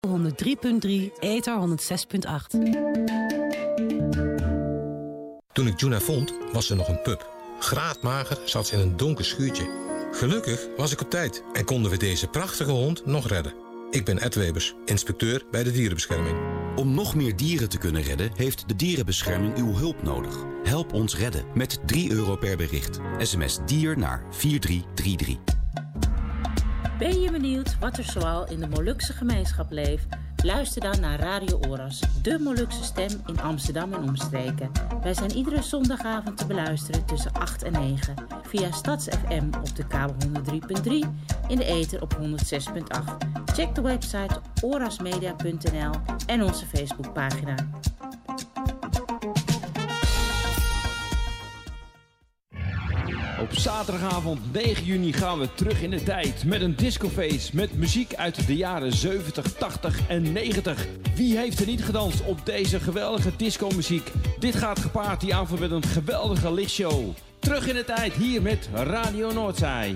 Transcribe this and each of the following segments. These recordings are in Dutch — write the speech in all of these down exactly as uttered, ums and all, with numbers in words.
honderd drie punt drie, Ether honderd zes punt acht. Toen ik Juna vond, was ze nog een pup. Graadmager zat ze in een donker schuurtje. Gelukkig was ik op tijd en konden we deze prachtige hond nog redden. Ik ben Ed Webers, inspecteur bij de dierenbescherming. Om nog meer dieren te kunnen redden, heeft de dierenbescherming uw hulp nodig. Help ons redden met drie euro per bericht. S M S dier naar vier drie drie drie. Ben je benieuwd wat er zoal in de Molukse gemeenschap leeft? Luister dan naar Radio Oras, de Molukse stem in Amsterdam en omstreken. Wij zijn iedere zondagavond te beluisteren tussen acht en negen. Via Stads F M op de kabel honderd drie punt drie, in de ether op honderd zes punt acht. Check de website orasmedia punt n l en onze Facebookpagina. Op zaterdagavond negen juni gaan we terug in de tijd met een discofeest met muziek uit de jaren zeventig, tachtig en negentig. Wie heeft er niet gedanst op deze geweldige discomuziek? Dit gaat gepaard die avond met een geweldige lichtshow. Terug in de tijd hier met Radio Noordzij.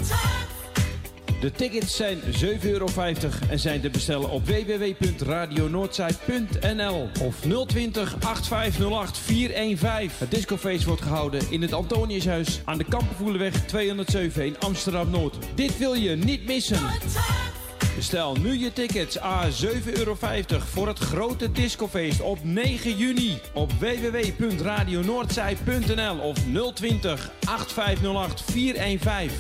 De tickets zijn zeven euro vijftig en zijn te bestellen op w w w punt radio noordzij punt n l of nul twintig, acht vijf nul acht, vier een vijf. Het discofeest wordt gehouden in het Antoniushuis aan de Kampenvoelenweg tweehonderdzeven in Amsterdam-Noord. Dit wil je niet missen. Bestel nu je tickets à zeven euro vijftig voor het grote discofeest op negen juni op w w w punt radio noordzij punt n l of nul twintig, acht vijf nul acht, vier een vijf.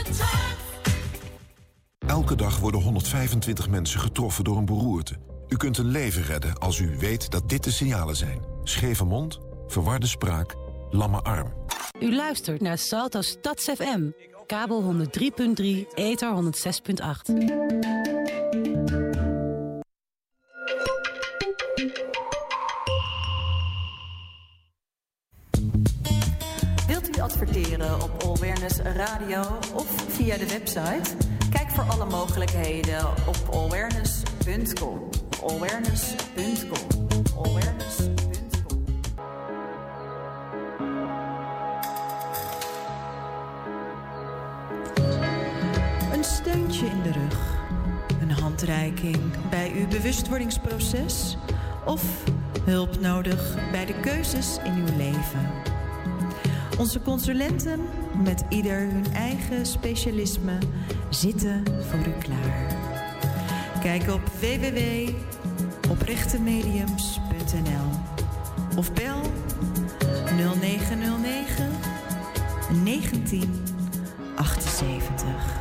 Elke dag worden honderdvijfentwintig mensen getroffen door een beroerte. U kunt een leven redden als u weet dat dit de signalen zijn. Scheve mond, verwarde spraak, lamme arm. U luistert naar Salto Stads F M. Kabel honderd drie punt drie, Ether honderd zes punt acht. Wilt u adverteren op Awareness Radio of via de website? Kijk voor alle mogelijkheden op awareness punt com. awareness punt com. awareness punt com. Een steuntje in de rug. Een handreiking bij uw bewustwordingsproces. Of hulp nodig bij de keuzes in uw leven. Onze consulenten, met ieder hun eigen specialisme, zitten voor u klaar. Kijk op w w w punt oprechtemediums punt n l of bel nul negen nul negen, negentien, achtenzeventig.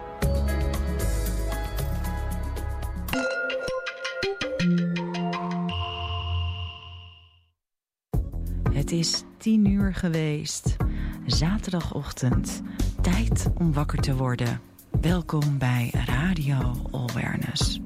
Het is tien uur geweest. Zaterdagochtend. Tijd om wakker te worden. Welkom bij Radio Awareness.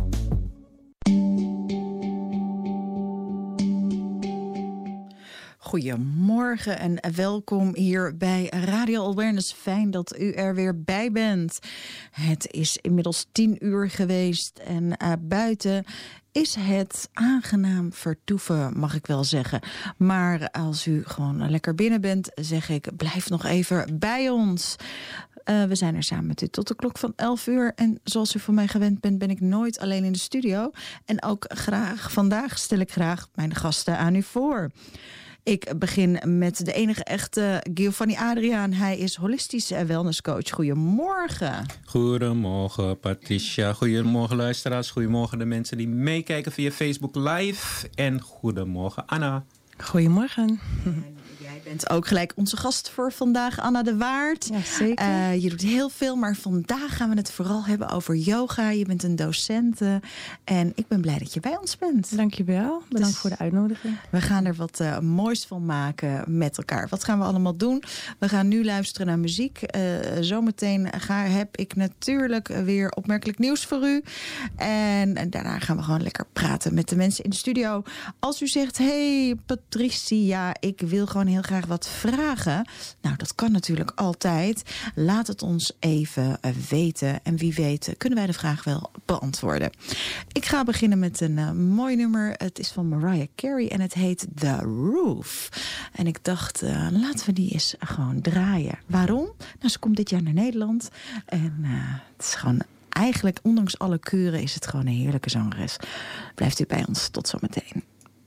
Goedemorgen en welkom hier bij Radio Awareness. Fijn dat u er weer bij bent. Het is inmiddels tien uur geweest en uh, buiten is het aangenaam vertoeven, mag ik wel zeggen. Maar als u gewoon lekker binnen bent, zeg ik, blijf nog even bij ons. Uh, we zijn er samen met u tot de klok van elf uur. En zoals u van mij gewend bent, ben ik nooit alleen in de studio. En ook graag, vandaag stel ik graag mijn gasten aan u voor. Ik begin met de enige echte Giovanni Adriaan. Hij is holistisch wellnesscoach. Goedemorgen. Goedemorgen Patricia. Goedemorgen luisteraars. Goedemorgen de mensen die meekijken via Facebook Live. En goedemorgen Anna. Goedemorgen. Jij bent ook gelijk onze gast voor vandaag, Anna de Waard. Ja, zeker. Uh, je doet heel veel, maar vandaag gaan we het vooral hebben over yoga. Je bent een docente en ik ben blij dat je bij ons bent. Dank je wel. Bedankt dus voor de uitnodiging. We gaan er wat uh, moois van maken met elkaar. Wat gaan we allemaal doen? We gaan nu luisteren naar muziek. Uh, zometeen ga, heb ik natuurlijk weer opmerkelijk nieuws voor u. En, en daarna gaan we gewoon lekker praten met de mensen in de studio. Als u zegt, hey Patricia, ik wil gewoon heel graag wat vragen. Nou, dat kan natuurlijk altijd. Laat het ons even weten. En wie weet kunnen wij de vraag wel beantwoorden. Ik ga beginnen met een uh, mooi nummer. Het is van Mariah Carey en het heet The Roof. En ik dacht, uh, laten we die eens gewoon draaien. Waarom? Nou, ze komt dit jaar naar Nederland. En uh, het is gewoon eigenlijk, ondanks alle kuren, is het gewoon een heerlijke zangeres. Blijft u bij ons. Tot zometeen.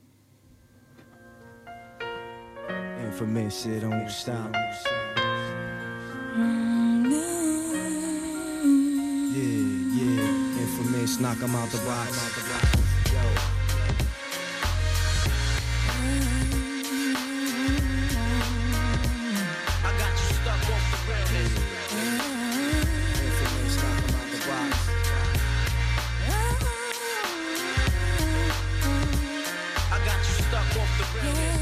Infamous, it don't stop. Yeah, yeah, infamous, knock 'em out the box. Yo. I got you stuck off the rail. Infamous, knock 'em out the box. I got you stuck off the rail.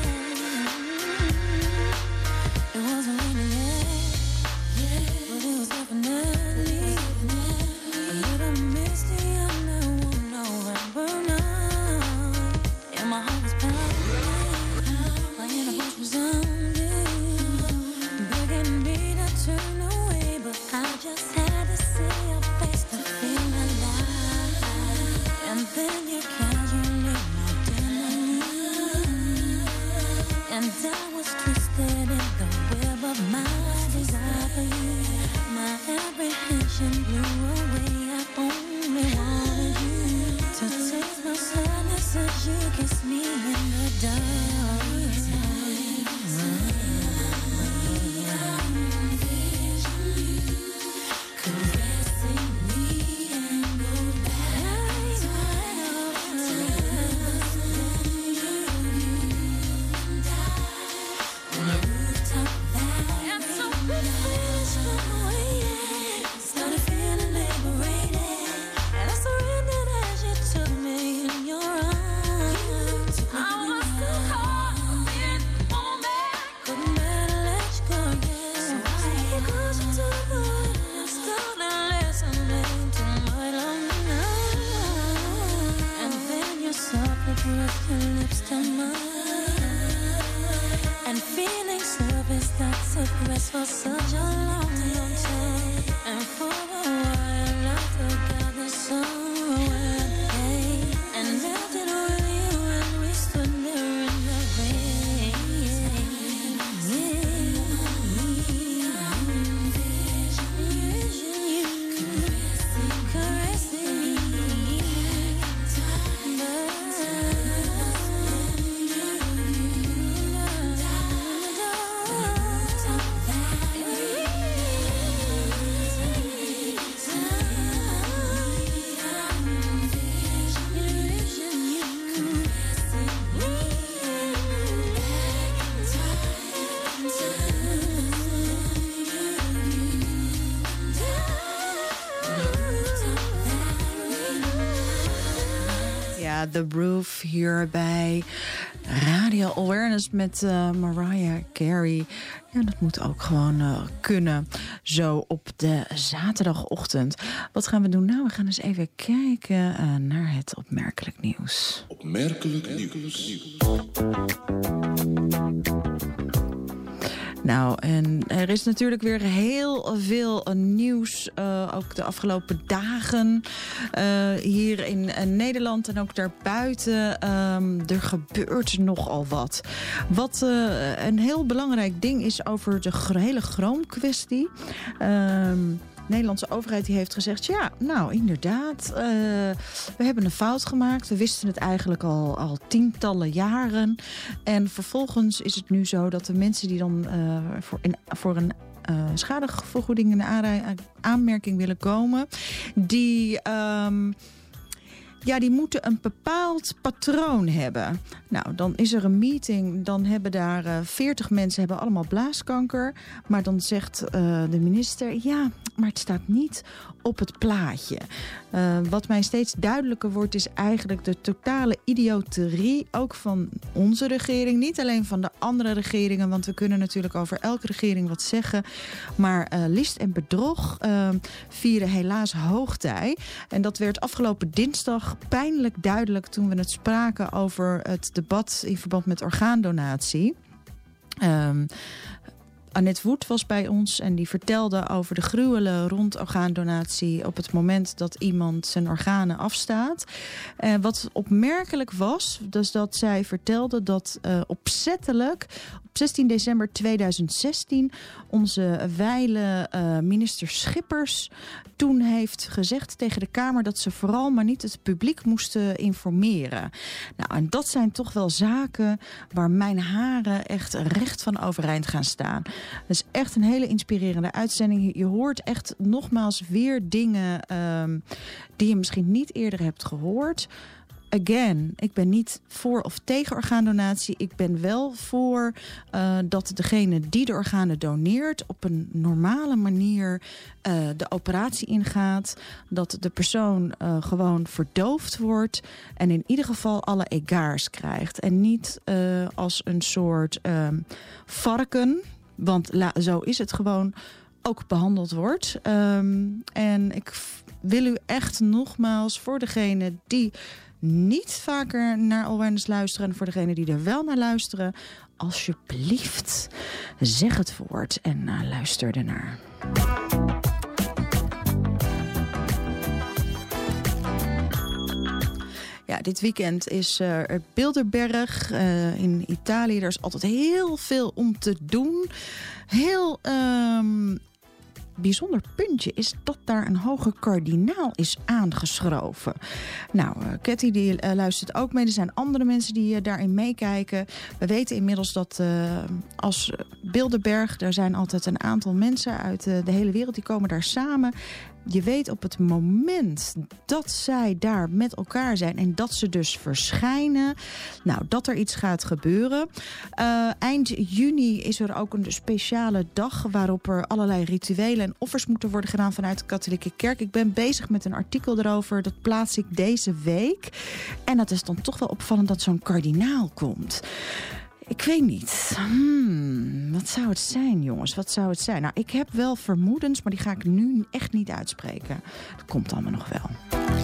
It wasn't raining yet, but it was definitely a little misty on that one November night. And my heart was pounding, my inner voice was sounding, begging me to turn away, but I just had to see your face to feel alive. And then you casually walked in, and I was twisted in the web of my desire for you. My apprehension blew away. I only wanted you to taste my sadness as you kissed me in the dark. Caressing me and go back to on the rooftop there. And so we finished the way. Started feeling liberated, and I surrendered as you took me in your arms. I was so caught in the moment, couldn't bear to let you go, yeah. So I came closer to the light, and I started listening to my love now. And then you softly pressed your lips to mine, and feeling surfaced that took rest for such a long, long time. And for a while I forgot the sorrow and pain, and melted with you when we stood there in the rain. Caressing, caressing me. Ja, The Roof hier bij Radio Awareness met uh, Mariah Carey. Ja, dat moet ook gewoon uh, kunnen, zo op de zaterdagochtend. Wat gaan we doen? Nou, we gaan eens even kijken uh, naar het opmerkelijk nieuws. Opmerkelijk nieuws. Nou, en er is natuurlijk weer heel veel nieuws, uh, ook de afgelopen dagen uh, hier in uh, Nederland en ook daarbuiten. Um, er gebeurt nogal wat. Wat uh, een heel belangrijk ding is over de hele chroomkwestie. Um, De Nederlandse overheid die heeft gezegd, ja, nou inderdaad, uh, we hebben een fout gemaakt. We wisten het eigenlijk al, al tientallen jaren. En vervolgens is het nu zo dat de mensen die dan uh, voor, in, voor een uh, schadevergoeding in de aanmerking willen komen, die... Um, Ja, die moeten een bepaald patroon hebben. Nou, dan is er een meeting. Dan hebben daar uh, veertig mensen hebben allemaal blaaskanker. Maar dan zegt uh, de minister, ja, maar het staat niet op het plaatje. Uh, wat mij steeds duidelijker wordt is eigenlijk de totale idioterie. Ook van onze regering. Niet alleen van de andere regeringen. Want we kunnen natuurlijk over elke regering wat zeggen. Maar uh, list en bedrog uh, vieren helaas hoogtij. En dat werd afgelopen dinsdag pijnlijk duidelijk toen we het spraken over het debat in verband met orgaandonatie. Um, Annette Woed was bij ons en die vertelde over de gruwelen rond orgaandonatie op het moment dat iemand zijn organen afstaat. En wat opmerkelijk was, dus dat zij vertelde dat uh, opzettelijk op zestien december tweeduizend zestien onze wijle uh, minister Schippers toen heeft gezegd tegen de Kamer dat ze vooral maar niet het publiek moesten informeren. Nou, en dat zijn toch wel zaken waar mijn haren echt recht van overeind gaan staan. Het is echt een hele inspirerende uitzending. Je hoort echt nogmaals weer dingen um, die je misschien niet eerder hebt gehoord. Again, ik ben niet voor of tegen orgaandonatie. Ik ben wel voor uh, dat degene die de organen doneert op een normale manier uh, de operatie ingaat. Dat de persoon uh, gewoon verdoofd wordt en in ieder geval alle egaars krijgt. En niet uh, als een soort uh, varken, want la, zo is het gewoon, ook behandeld wordt. Um, en ik f- wil u echt nogmaals voor degene die niet vaker naar Awareness luisteren en voor degenen die er wel naar luisteren, alsjeblieft, zeg het woord en uh, luister ernaar. Ja, dit weekend is uh, Bilderberg uh, in Italië. Er is altijd heel veel om te doen. Heel um, bijzonder puntje is dat daar een hoge kardinaal is aangeschoven. Nou, uh, Cathy die uh, luistert ook mee. Er zijn andere mensen die uh, daarin meekijken. We weten inmiddels dat uh, als Bilderberg, daar zijn altijd een aantal mensen uit uh, de hele wereld die komen daar samen. Je weet op het moment dat zij daar met elkaar zijn en dat ze dus verschijnen, nou, dat er iets gaat gebeuren. Uh, eind juni is er ook een speciale dag waarop er allerlei rituelen en offers moeten worden gedaan vanuit de katholieke kerk. Ik ben bezig met een artikel erover, dat plaats ik deze week. En dat is dan toch wel opvallend dat zo'n kardinaal komt. Ik weet niet. Hmm, wat zou het zijn, jongens? Wat zou het zijn? Nou, ik heb wel vermoedens, maar die ga ik nu echt niet uitspreken. Dat komt allemaal nog wel.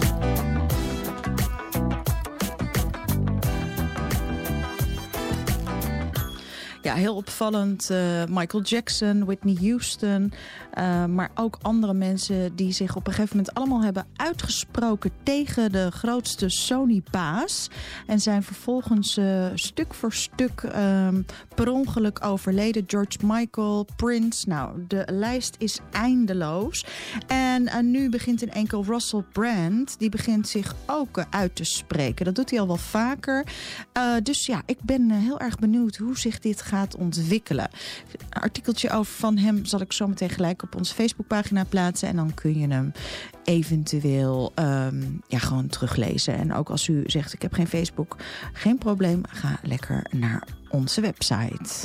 Ja, heel opvallend. Uh, Michael Jackson, Whitney Houston. Uh, maar ook andere mensen die zich op een gegeven moment allemaal hebben uitgesproken tegen de grootste Sony-baas. En zijn vervolgens uh, stuk voor stuk uh, per ongeluk overleden. George Michael, Prince. Nou, de lijst is eindeloos. En uh, nu begint in enkel Russell Brand. Die begint zich ook uh, uit te spreken. Dat doet hij al wel vaker. Uh, dus ja, ik ben uh, heel erg benieuwd hoe zich dit gaat ontwikkelen. Een artikeltje over van hem zal ik zo meteen gelijk op onze Facebookpagina plaatsen. En dan kun je hem eventueel um, ja, gewoon teruglezen. En ook als u zegt, ik heb geen Facebook, geen probleem. Ga lekker naar onze website.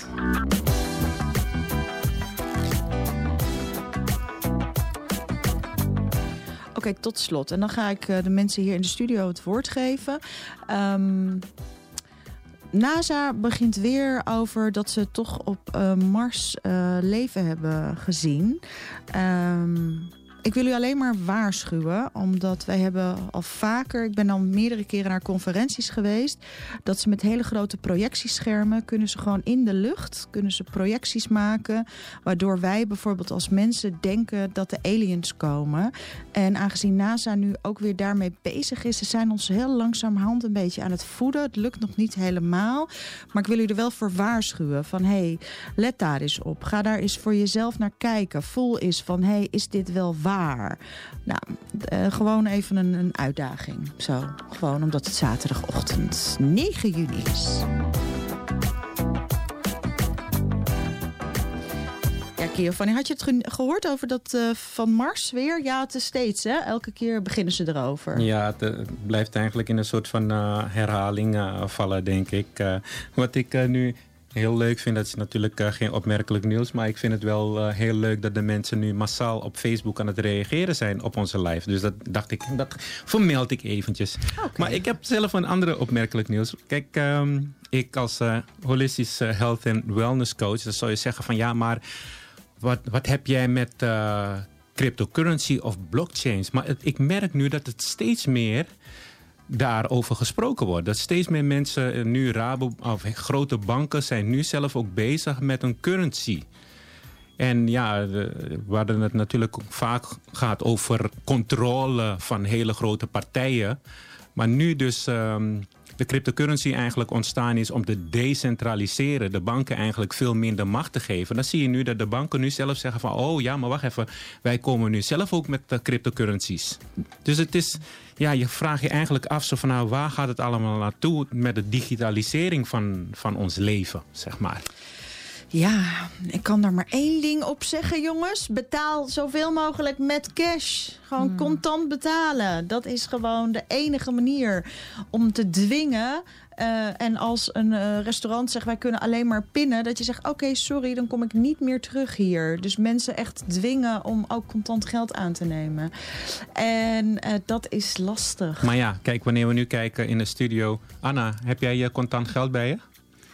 Oké, okay, tot slot. En dan ga ik uh, de mensen hier in de studio het woord geven. Um, NASA begint weer over dat ze toch op uh, Mars uh, leven hebben gezien. Um, ik wil u alleen maar waarschuwen, omdat wij hebben al vaker, ik ben al meerdere keren naar conferenties geweest, dat ze met hele grote projectieschermen kunnen ze gewoon in de lucht, kunnen ze projecties maken, waardoor wij bijvoorbeeld als mensen denken dat de aliens komen. En aangezien NASA nu ook weer daarmee bezig is, ze zijn ons heel langzamerhand een beetje aan het voeden. Het lukt nog niet helemaal, maar ik wil u er wel voor waarschuwen van, hé, hey, let daar eens op. Ga daar eens voor jezelf naar kijken. Voel eens van, hé, hey, is dit wel waar? Nou, uh, gewoon even een, een uitdaging. Zo, gewoon omdat het zaterdagochtend negen juni is. Ja, Giovanni, had je het ge- gehoord over dat uh, van Mars weer? Ja, het is steeds, hè? Elke keer beginnen ze erover. Ja, het, uh, blijft eigenlijk in een soort van uh, herhaling uh, vallen, denk ik. Uh, wat ik uh, nu heel leuk vind, dat is natuurlijk uh, geen opmerkelijk nieuws, maar ik vind het wel uh, heel leuk dat de mensen nu massaal op Facebook aan het reageren zijn op onze live. Dus dat dacht ik, dat vermeld ik eventjes. Okay. Maar ik heb zelf een andere opmerkelijk nieuws. Kijk, um, ik als uh, holistisch uh, health and wellness coach, dan zou je zeggen van ja, maar wat, wat heb jij met uh, cryptocurrency of blockchains? Maar het, ik merk nu dat het steeds meer daarover gesproken wordt. Dat steeds meer mensen, nu Rabo, of grote banken, zijn nu zelf ook bezig met een currency. En ja, waar het natuurlijk vaak gaat over controle van hele grote partijen. Maar nu dus um, de cryptocurrency eigenlijk ontstaan is om te decentraliseren, de banken eigenlijk veel minder macht te geven, dan zie je nu dat de banken nu zelf zeggen van, oh ja, maar wacht even, wij komen nu zelf ook met uh, cryptocurrencies. Dus het is, ja, je vraagt je eigenlijk af, zo van, nou, waar gaat het allemaal naartoe met de digitalisering van, van ons leven, zeg maar. Ja, ik kan daar maar één ding op zeggen, jongens. Betaal zoveel mogelijk met cash. Gewoon hmm. contant betalen. Dat is gewoon de enige manier om te dwingen. Uh, en als een uh, restaurant zegt, wij kunnen alleen maar pinnen, dat je zegt, oké, okay, sorry, dan kom ik niet meer terug hier. Dus mensen echt dwingen om ook contant geld aan te nemen. En uh, dat is lastig. Maar ja, kijk, wanneer we nu kijken in de studio. Anna, heb jij je contant geld bij je?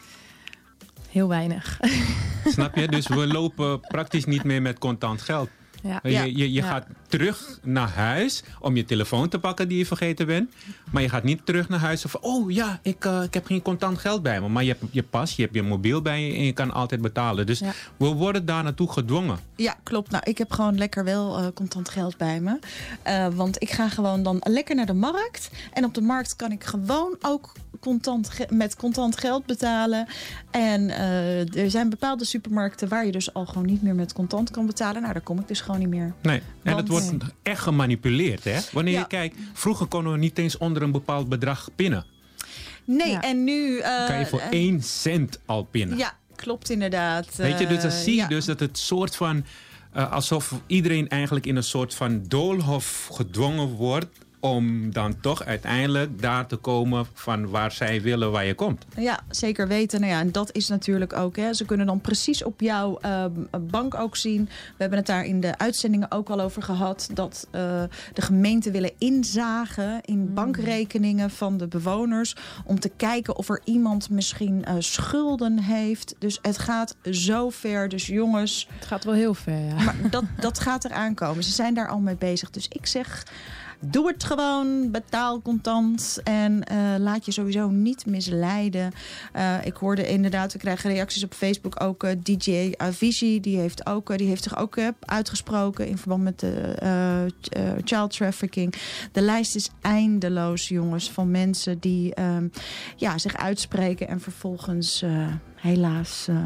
Heel weinig. Snap je? Dus we lopen praktisch niet meer met contant geld. Ja. Je, je, je ja. gaat terug naar huis om je telefoon te pakken die je vergeten bent. Maar je gaat niet terug naar huis van, oh ja, ik, uh, ik heb geen contant geld bij me. Maar je hebt je pas, je hebt je mobiel bij je en je kan altijd betalen. Dus ja. we worden daar naartoe gedwongen. Ja, klopt. Nou, ik heb gewoon lekker wel uh, contant geld bij me. Uh, want ik ga gewoon dan lekker naar de markt. En op de markt kan ik gewoon ook contant ge- met contant geld betalen. En uh, er zijn bepaalde supermarkten waar je dus al gewoon niet meer met contant kan betalen. Nou, daar kom ik dus gewoon niet meer. Nee, en Want, dat wordt nee. echt gemanipuleerd, hè? Wanneer ja. je kijkt, vroeger konden we niet eens onder een bepaald bedrag pinnen. Nee, ja. en nu Uh, kan je voor uh, één cent al pinnen. Ja, klopt inderdaad. Weet je, dus dan zie je ja. dus dat het soort van, uh, alsof iedereen eigenlijk in een soort van doolhof gedwongen wordt om dan toch uiteindelijk daar te komen van waar zij willen waar je komt. Ja, zeker weten. Nou ja, en dat is natuurlijk ook, hè. Ze kunnen dan precies op jouw uh, bank ook zien. We hebben het daar in de uitzendingen ook al over gehad, dat uh, de gemeenten willen inzagen in mm. bankrekeningen van de bewoners om te kijken of er iemand misschien uh, schulden heeft. Dus het gaat zo ver. Dus jongens, het gaat wel heel ver, ja. Maar dat, dat gaat eraan komen. Ze zijn daar al mee bezig. Dus ik zeg, doe het gewoon, betaal contant en uh, laat je sowieso niet misleiden. Uh, ik hoorde inderdaad, we krijgen reacties op Facebook ook. Uh, D J Avicii, die heeft, ook, uh, die heeft zich ook uh, uitgesproken in verband met de uh, uh, child trafficking. De lijst is eindeloos, jongens, van mensen die uh, ja, zich uitspreken en vervolgens uh, helaas Uh,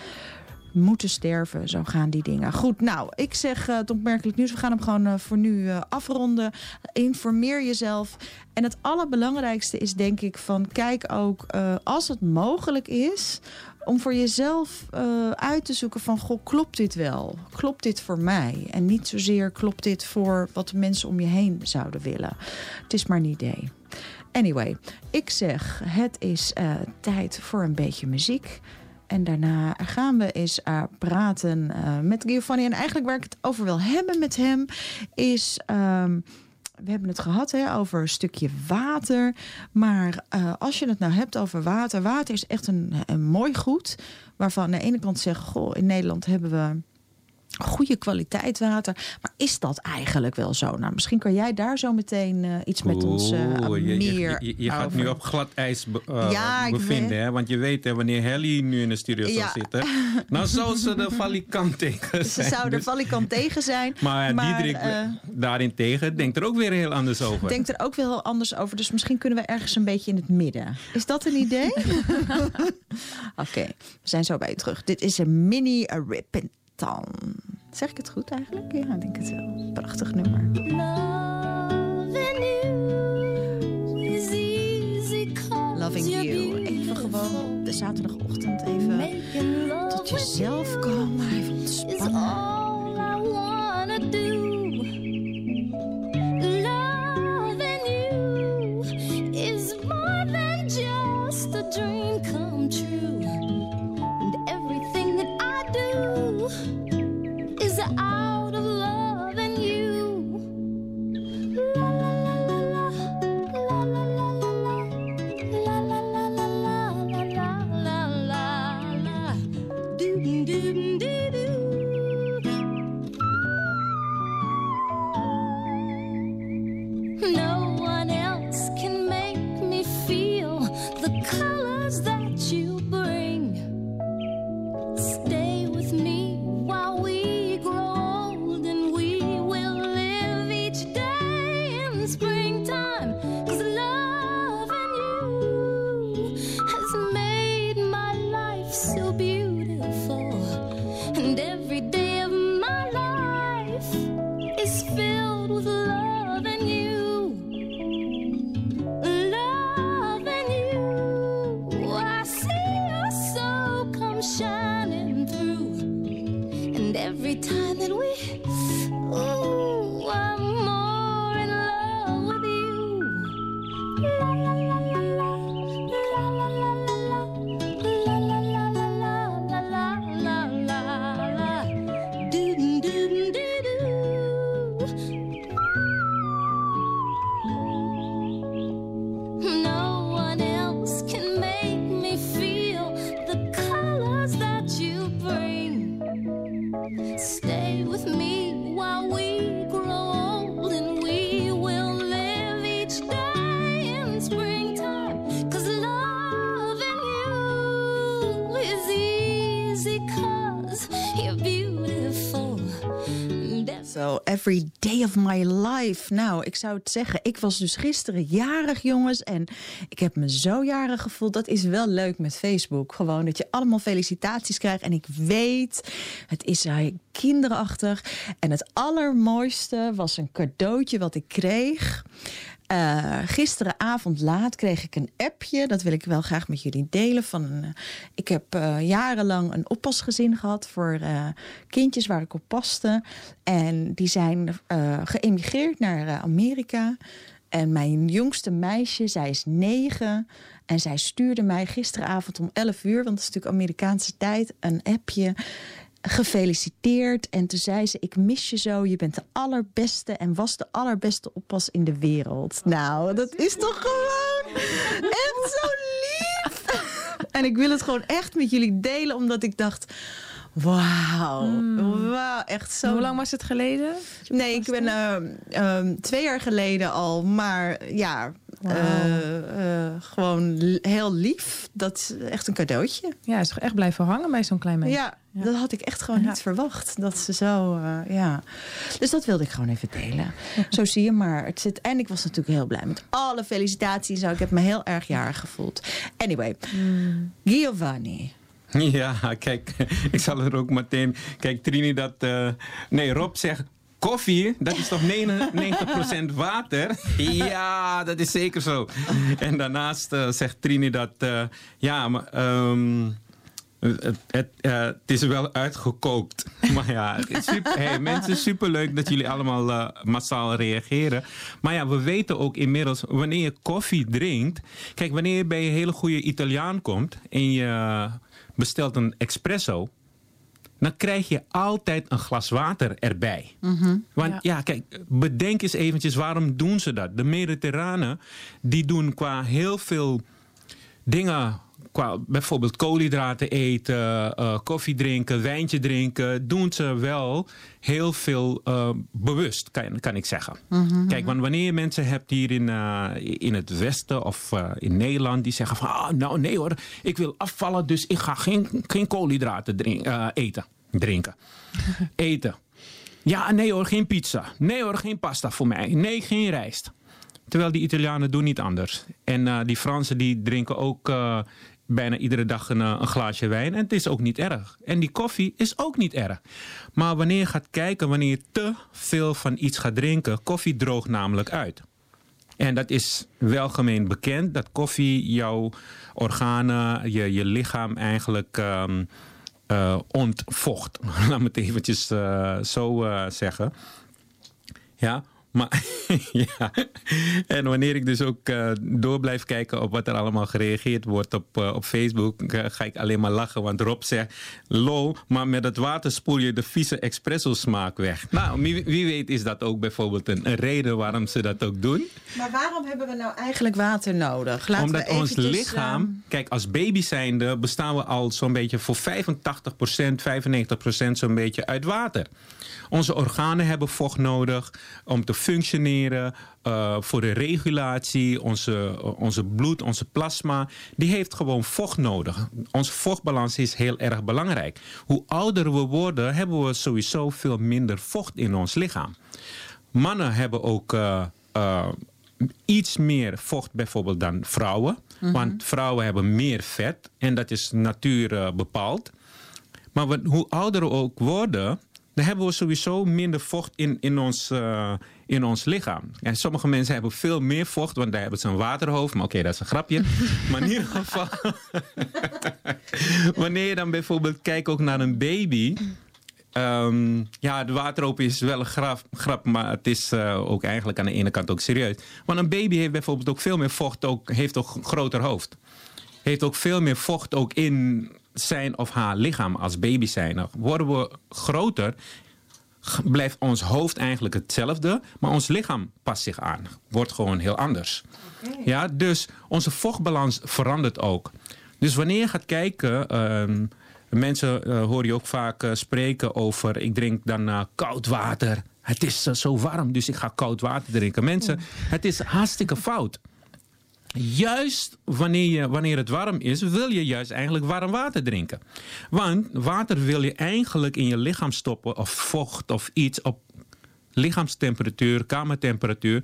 moeten sterven. Zo gaan die dingen. Goed, nou, ik zeg uh, het opmerkelijk nieuws. We gaan hem gewoon uh, voor nu uh, afronden. Informeer jezelf. En het allerbelangrijkste is denk ik van, kijk ook uh, als het mogelijk is om voor jezelf uh, uit te zoeken van, goh, klopt dit wel? Klopt dit voor mij? En niet zozeer klopt dit voor wat de mensen om je heen zouden willen. Het is maar een idee. Anyway, ik zeg, het is uh, tijd voor een beetje muziek. En daarna gaan we eens uh, praten uh, met Giovanni. En eigenlijk waar ik het over wil hebben met hem is, Um, we hebben het gehad hè, over een stukje water. Maar uh, als je het nou hebt over water. Water is echt een, een mooi goed. Waarvan aan de ene kant zeggen, goh, in Nederland hebben we goede kwaliteit water. Maar is dat eigenlijk wel zo? Nou, misschien kan jij daar zo meteen uh, iets met Oeh, ons uh, meer je, je, je, je gaat nu op glad ijs be, uh, ja, bevinden. Hè? Want je weet, hè, wanneer Helly nu in de studio ja. zou zitten, dan zou ze de valikant tegen zijn. Ze zou er dus, valikant tegen zijn. Maar, maar Diederik uh, daarentegen denkt er ook weer heel anders over. Denkt er ook weer heel anders over. Dus misschien kunnen we ergens een beetje in het midden. Is dat een idee? Oké, okay, we zijn zo bij je terug. Dit is een mini Rippin' Ton. Zeg ik het goed eigenlijk? Ja, ik denk het wel. Prachtig nummer. Loving You. Even gewoon op de zaterdagochtend even tot jezelf komen. Even ontspannen. Bring Wow, every day of my life. Nou, ik zou het zeggen, ik was dus gisteren jarig, jongens. En ik heb me zo jarig gevoeld. Dat is wel leuk met Facebook. Gewoon dat je allemaal felicitaties krijgt. En ik weet, het is uh, kinderachtig. En het allermooiste was een cadeautje wat ik kreeg. Uh, gisteravond laat kreeg ik een appje. Dat wil ik wel graag met jullie delen. Van een, uh, ik heb uh, jarenlang een oppasgezin gehad voor uh, kindjes waar ik op paste. En die zijn uh, geëmigreerd naar uh, Amerika. En mijn jongste meisje, zij is negen. En zij stuurde mij gisteravond om elf uur... want het is natuurlijk Amerikaanse tijd, een appje... gefeliciteerd. En toen zei ze, ik mis je zo. Je bent de allerbeste en was de allerbeste oppas in de wereld. Nou, dat is toch gewoon echt zo lief. En ik wil het gewoon echt met jullie delen, omdat ik dacht... Wauw, mm. wauw, echt zo. Hoe lang was het geleden? Nee, ik ben uh, um, twee jaar geleden al, maar ja, wow. uh, uh, gewoon heel lief. Dat is echt een cadeautje. Ja, is toch echt blijven hangen bij zo'n klein meisje? Ja, ja, dat had ik echt gewoon ja. niet verwacht. Dat ze zo, uh, ja. Dus dat wilde ik gewoon even delen. Zo zie je maar. Het zit, en ik was natuurlijk heel blij met alle felicitaties. Ik heb me heel erg jarig gevoeld. Anyway, mm. Giovanni. Ja, kijk, ik zal er ook meteen... Kijk, Trinidad... Uh, nee, Rob zegt... Koffie, dat is toch negenennegentig procent water? Ja, dat is zeker zo. En daarnaast uh, zegt Trinidad... Uh, ja, maar... Um, Het, het, uh, het is wel uitgekookt. Maar ja, het is super, hey, mensen, superleuk dat jullie allemaal uh, massaal reageren. Maar ja, we weten ook inmiddels, wanneer je koffie drinkt... Kijk, wanneer je bij een hele goede Italiaan komt... en je bestelt een espresso... dan krijg je altijd een glas water erbij. Mm-hmm. Want ja. ja, kijk, bedenk eens eventjes, waarom doen ze dat? De Mediterranen, die doen qua heel veel dingen... Qua bijvoorbeeld koolhydraten eten, uh, koffie drinken, wijntje drinken... doen ze wel heel veel uh, bewust, kan, kan ik zeggen. Mm-hmm. Kijk, want wanneer je mensen hebt hier in, uh, in het Westen of uh, in Nederland... die zeggen van, ah, nou nee hoor, ik wil afvallen... dus ik ga geen, geen koolhydraten drink, uh, eten, drinken. Eten. Ja, nee hoor, geen pizza. Nee hoor, geen pasta voor mij. Nee, geen rijst. Terwijl die Italianen doen niet anders. En uh, die Fransen die drinken ook... Uh, bijna iedere dag een, een glaasje wijn. En het is ook niet erg. En die koffie is ook niet erg. Maar wanneer je gaat kijken, wanneer je te veel van iets gaat drinken... koffie droogt namelijk uit. En dat is welgemeen bekend, dat koffie jouw organen, je, je lichaam eigenlijk um, uh, ontvocht. Laat me het eventjes uh, zo uh, zeggen. Ja, maar ja, en wanneer ik dus ook uh, door blijf kijken op wat er allemaal gereageerd wordt op, uh, op Facebook, uh, ga ik alleen maar lachen. Want Rob zegt, lol, maar met het water spoel je de vieze espresso smaak weg. Nou, wie, wie weet is dat ook bijvoorbeeld een, een reden waarom ze dat ook doen. Maar waarom hebben we nou eigenlijk water nodig? Laten Omdat we ons lichaam, uh... kijk, als baby zijnde bestaan we al zo'n beetje voor vijfentachtig procent, vijfennegentig procent zo'n beetje uit water. Onze organen hebben vocht nodig om te functioneren, uh, voor de regulatie, onze, uh, onze bloed, onze plasma, die heeft gewoon vocht nodig. Onze vochtbalans is heel erg belangrijk. Hoe ouder we worden, hebben we sowieso veel minder vocht in ons lichaam. Mannen hebben ook uh, uh, iets meer vocht bijvoorbeeld dan vrouwen. Mm-hmm. Want vrouwen hebben meer vet en dat is natuur uh, bepaald. Maar we, hoe ouder we ook worden, dan hebben we sowieso minder vocht in, in, ons, uh, in ons lichaam. En sommige mensen hebben veel meer vocht, want daar hebben ze een waterhoofd. Maar oké, okay, dat is een grapje. Maar in ieder geval, wanneer je dan bijvoorbeeld kijkt ook naar een baby. Um, ja, de waterhoofd is wel een grap, grap maar het is uh, ook eigenlijk aan de ene kant ook serieus. Want een baby heeft bijvoorbeeld ook veel meer vocht, ook, heeft ook een groter hoofd. Heeft ook veel meer vocht ook in zijn of haar lichaam als baby zijn. Worden we groter, blijft ons hoofd eigenlijk hetzelfde, maar ons lichaam past zich aan. Wordt gewoon heel anders. Okay. Ja, dus onze vochtbalans verandert ook. Dus wanneer je gaat kijken, um, mensen uh, hoor je ook vaak uh, spreken over, ik drink dan uh, koud water. Het is uh, zo warm, dus ik ga koud water drinken. Mensen, het is hartstikke fout. Juist wanneer, je, wanneer het warm is, wil je juist eigenlijk warm water drinken. Want water wil je eigenlijk in je lichaam stoppen, of vocht of iets, op lichaamstemperatuur, kamertemperatuur.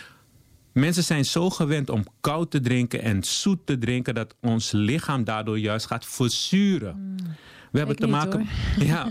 Mensen zijn zo gewend om koud te drinken en zoet te drinken dat ons lichaam daardoor juist gaat verzuren. Mm. We hebben ik te niet, maken. Hoor. Ja,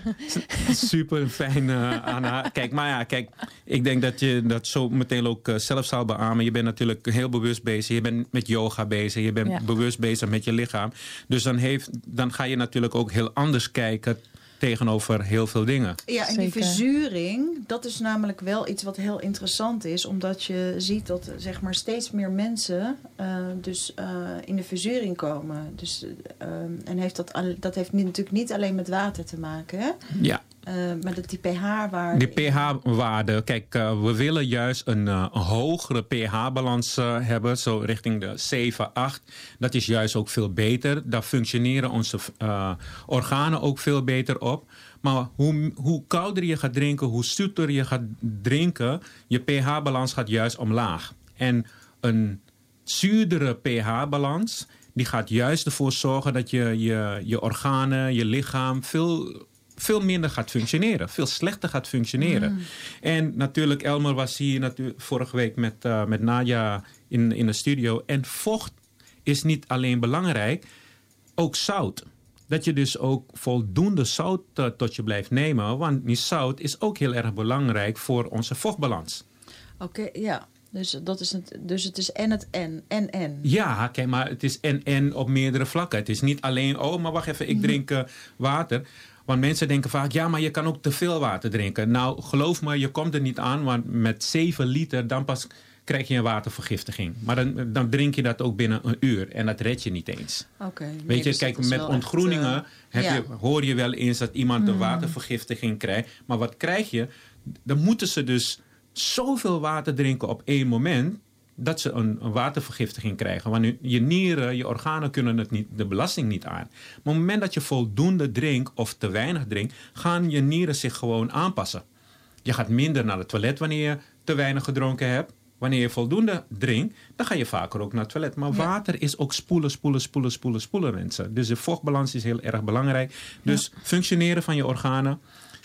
super fijn, uh, Anna. Kijk, maar ja, kijk, ik denk dat je dat zo meteen ook uh, zelf zou beamen. Je bent natuurlijk heel bewust bezig. Je bent met yoga bezig. Je bent ja. bewust bezig met je lichaam. Dus dan, heeft, dan ga je natuurlijk ook heel anders kijken tegenover heel veel dingen. Ja, en die verzuring, dat is namelijk wel iets wat heel interessant is. Omdat je ziet dat zeg maar steeds meer mensen uh, dus uh, in de verzuring komen. Dus, uh, en heeft dat, dat heeft niet, natuurlijk niet alleen met water te maken. Hè? Ja. Uh, maar dat die pH-waarde... Die pH-waarde. Kijk, uh, we willen juist een, uh, een hogere pH-balans uh, hebben. Zo richting de zeven, acht. Dat is juist ook veel beter. Daar functioneren onze uh, organen ook veel beter op. Maar hoe, hoe kouder je gaat drinken, hoe zoeter je gaat drinken, je pH-balans gaat juist omlaag. En een zuurdere pH-balans, die gaat juist ervoor zorgen dat je, je, je organen, je lichaam veel... veel minder gaat functioneren. Veel slechter gaat functioneren. Mm. En natuurlijk, Elmer was hier natuurlijk vorige week met, uh, met Nadia in, in de studio. En vocht is niet alleen belangrijk, ook zout. Dat je dus ook voldoende zout uh, tot je blijft nemen. Want die zout is ook heel erg belangrijk voor onze vochtbalans. Oké, okay, ja. Dus, dat is het, dus het is en het en, en, en. Ja, kijk, maar het is en, en op meerdere vlakken. Het is niet alleen, oh, maar wacht even, ik drink uh, water. Want mensen denken vaak, ja, maar je kan ook te veel water drinken. Nou, geloof me, je komt er niet aan, want met zeven liter, dan pas krijg je een watervergiftiging. Maar dan, dan drink je dat ook binnen een uur. En dat red je niet eens. Okay, nee, Weet je, dus kijk, met ontgroeningen echt, uh, heb ja. je, hoor je wel eens dat iemand mm. een watervergiftiging krijgt. Maar wat krijg je? Dan moeten ze dus zoveel water drinken op één moment, dat ze een, een watervergiftiging krijgen. Want je nieren, je organen kunnen het niet, de belasting niet aan. Maar op het moment dat je voldoende drinkt of te weinig drinkt, gaan je nieren zich gewoon aanpassen. Je gaat minder naar het toilet wanneer je te weinig gedronken hebt. Wanneer je voldoende drinkt, dan ga je vaker ook naar het toilet. Maar ja. water is ook spoelen, spoelen, spoelen, spoelen, spoelen, mensen. Dus de vochtbalans is heel erg belangrijk. Dus ja. functioneren van je organen,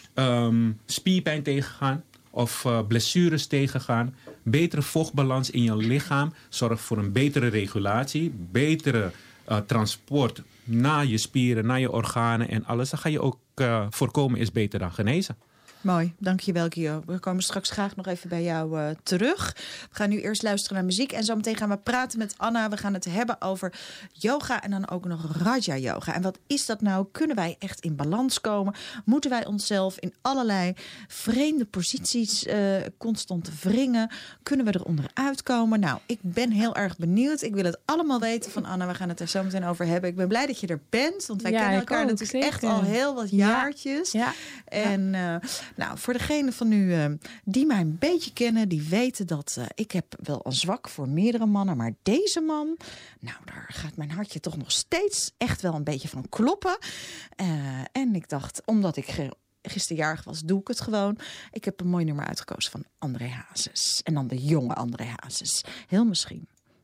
um, spierpijn tegengaan of uh, blessures tegengaan, betere vochtbalans in je lichaam zorgt voor een betere regulatie, betere uh, transport naar je spieren, naar je organen en alles. Dan ga je ook uh, voorkomen is beter dan genezen. Mooi, dankjewel Guido. We komen straks graag nog even bij jou uh, terug. We gaan nu eerst luisteren naar muziek en zometeen gaan we praten met Anna. We gaan het hebben over yoga en dan ook nog Raja Yoga. En wat is dat nou? Kunnen wij echt in balans komen? Moeten wij onszelf in allerlei vreemde posities uh, constant wringen? Kunnen we er onderuit komen? Nou, ik ben heel erg benieuwd. Ik wil het allemaal weten van Anna. We gaan het er zo meteen over hebben. Ik ben blij dat je er bent, want wij ja, kennen elkaar ook, natuurlijk zeker. echt al heel wat jaartjes. Ja. Ja. En uh, nou, voor degenen van u uh, die mij een beetje kennen, die weten dat uh, ik heb wel een zwak voor meerdere mannen. Maar deze man, nou, daar gaat mijn hartje toch nog steeds echt wel een beetje van kloppen. Uh, en ik dacht, omdat ik ge- gisterjarig was, doe ik het gewoon. Ik heb een mooi nummer uitgekozen van André Hazes. En dan de jonge André Hazes. Heel misschien.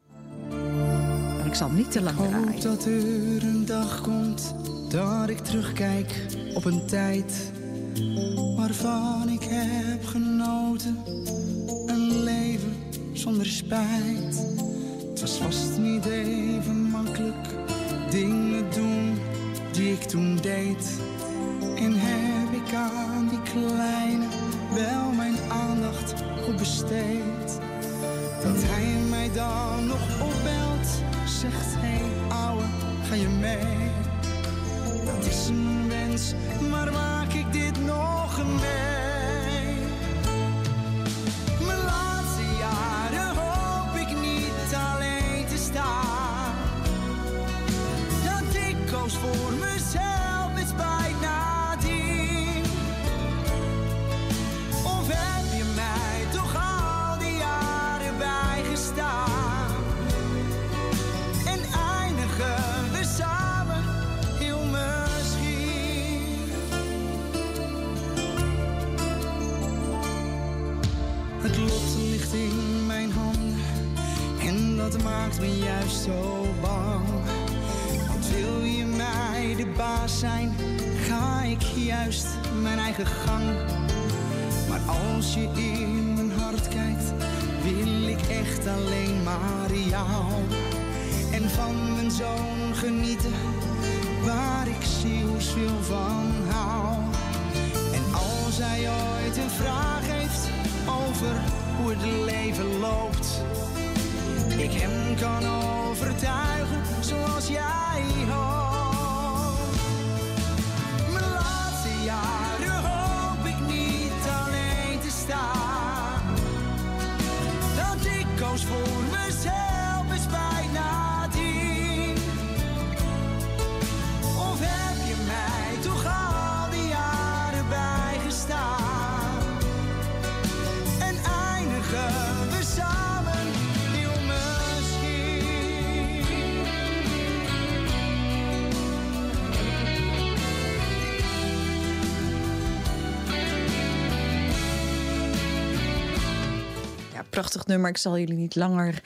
Maar ik zal niet te lang draaien. Ik hoop dat er een dag komt dat ik terugkijk op een tijd waarvan ik heb genoten, een leven zonder spijt. Het was vast niet even makkelijk, dingen doen die ik toen deed. En heb ik aan die kleine wel mijn aandacht goed besteed. Dat hij mij dan nog opbelt, zegt hey ouwe, ga je mee? Dat is een wens, maar maak ik dit nog mee? Mijn laatste jaren hoop ik niet alleen te staan. Dat ik koos voor mezelf met spijt nadien. Of heb je mij toch al die jaren bijgestaan? En eindigen we samen heel misschien. Het lot ligt in mijn handen en dat maakt me juist zo bang. Want wil je mij de baas zijn, ga ik juist mijn eigen gang. Maar als je in mijn hart kijkt, wil ik echt alleen maar jou. En van mijn zoon genieten, waar ik zielsveel van hou. En als hij ooit een vraag heeft over hoe het leven loopt, ik hem kan overtuigen zoals jij hoopt. Mijn laatste jaren hoop ik niet alleen te staan. Dat ik koos voor mezelf is bijna tien. Of heb je mij toch al die jaren bijgestaan? En eindigen we samen heel misschien. Ja, prachtig nummer. Ik zal jullie niet langer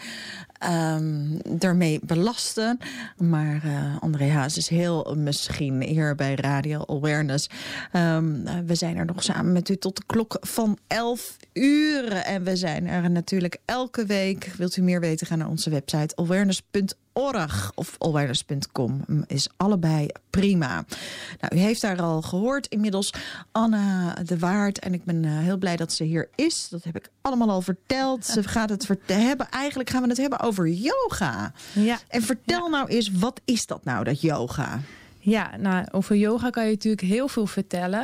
um, ermee belasten. Maar uh, André Haas is heel misschien hier bij Radio Awareness. Um, we zijn er nog samen met u tot de klok van elf uur. En we zijn er natuurlijk elke week. Wilt u meer weten, ga naar onze website awareness punt org of awareness punt com. Is allebei prima. Nou, u heeft daar al gehoord inmiddels Anna de Waard. En ik ben uh, heel blij dat ze hier is. Dat heb ik allemaal al verteld. Ze gaat het verte- hebben. Eigenlijk gaan we het hebben over yoga. Ja. En vertel ja. nou eens, wat is dat nou, dat yoga? Ja, nou, over yoga kan je natuurlijk heel veel vertellen.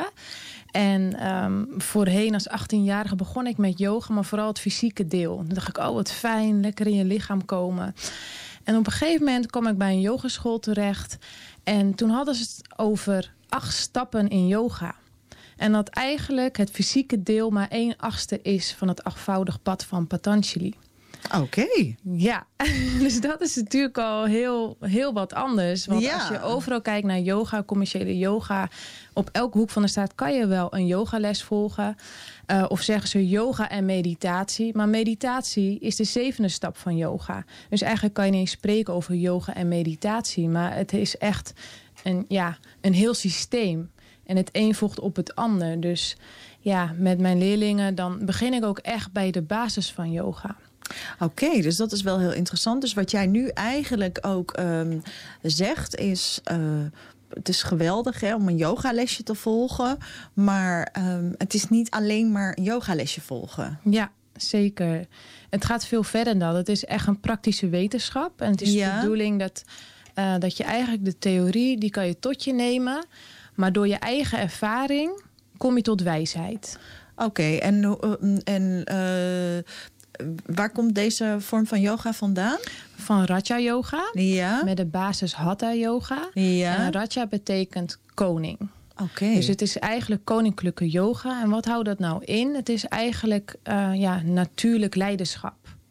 En um, voorheen als achttienjarige begon ik met yoga, maar vooral het fysieke deel. Dan dacht ik, oh wat fijn, lekker in je lichaam komen. En op een gegeven moment kwam ik bij een yogaschool terecht. En toen hadden ze het over acht stappen in yoga. En dat eigenlijk het fysieke deel maar één achtste is van het achtvoudig pad van Patanjali. Oké. Okay. Ja, dus dat is natuurlijk al heel, heel wat anders. Want ja. als je overal kijkt naar yoga, commerciële yoga, op elke hoek van de straat kan je wel een yogales volgen. Uh, of zeggen ze yoga en meditatie. Maar meditatie is de zevende stap van yoga. Dus eigenlijk kan je niet eens spreken over yoga en meditatie. Maar het is echt een, ja, een heel systeem. En het een volgt op het ander. Dus ja, met mijn leerlingen dan begin ik ook echt bij de basis van yoga. Oké, okay, dus dat is wel heel interessant. Dus wat jij nu eigenlijk ook um, zegt is, Uh, het is geweldig hè, om een yogalesje te volgen. Maar um, het is niet alleen maar een yogalesje volgen. Ja, zeker. Het gaat veel verder dan dat. Het is echt een praktische wetenschap. En het is ja. de bedoeling dat, uh, dat je eigenlijk de theorie, die kan je tot je nemen. Maar door je eigen ervaring kom je tot wijsheid. Oké, okay, en, uh, en uh, waar komt deze vorm van yoga vandaan? Van Raja Yoga. Ja. Met de basis Hatha Yoga. Ja. En Raja betekent koning. Oké. Okay. Dus het is eigenlijk koninklijke yoga. En wat houdt dat nou in? Het is eigenlijk uh, ja, natuurlijk leiderschap.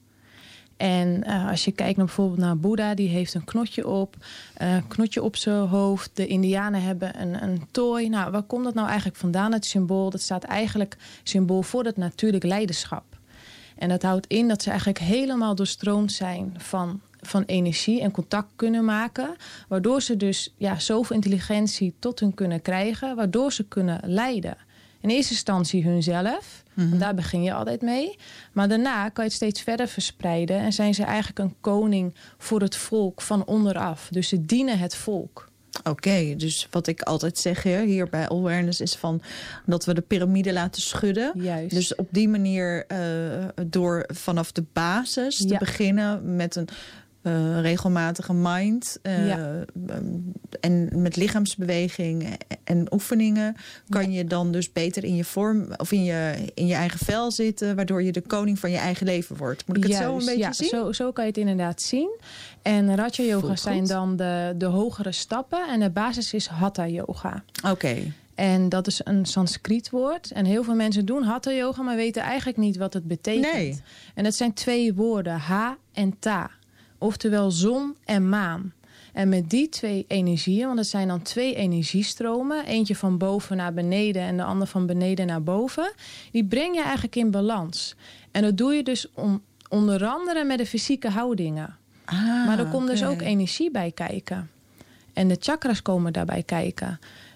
En uh, als je kijkt naar bijvoorbeeld naar Boeddha, die heeft een knotje op. Een uh, knotje op zijn hoofd. De Indianen hebben een, een tooi. Nou, waar komt dat nou eigenlijk vandaan, het symbool? Dat staat eigenlijk symbool voor het natuurlijk leiderschap. En dat houdt in dat ze eigenlijk helemaal doorstroomd zijn van, van energie en contact kunnen maken. Waardoor ze dus ja, zoveel intelligentie tot hun kunnen krijgen. Waardoor ze kunnen leiden. In eerste instantie hunzelf. Mm-hmm. En daar begin je altijd mee. Maar daarna kan je het steeds verder verspreiden. En zijn ze eigenlijk een koning voor het volk van onderaf. Dus ze dienen het volk. Oké, okay, dus wat ik altijd zeg hier bij Awareness is van dat we de piramide laten schudden. Juist. Dus op die manier uh, door vanaf de basis te ja. beginnen met een uh, regelmatige mind. Uh, ja. En met lichaamsbeweging en oefeningen kan ja. je dan dus beter in je vorm of in je, in je eigen vel zitten, waardoor je de koning van je eigen leven wordt. Moet ik het Juist, zo een beetje ja, zien? Zo, zo kan je het inderdaad zien. En Raja Yoga zijn dan de, de hogere stappen. En de basis is Hatha Yoga. Oké. Okay. En dat is een Sanskriet woord. En heel veel mensen doen Hatha Yoga, maar weten eigenlijk niet wat het betekent. Nee. En dat zijn twee woorden, ha en ta. Oftewel zon en maan. En met die twee energieën, want het zijn dan twee energiestromen. Eentje van boven naar beneden en de ander van beneden naar boven. Die breng je eigenlijk in balans. En dat doe je dus om, onder andere met de fysieke houdingen. Ah, maar er komt okay. dus ook energie bij kijken. En de chakras komen daarbij kijken.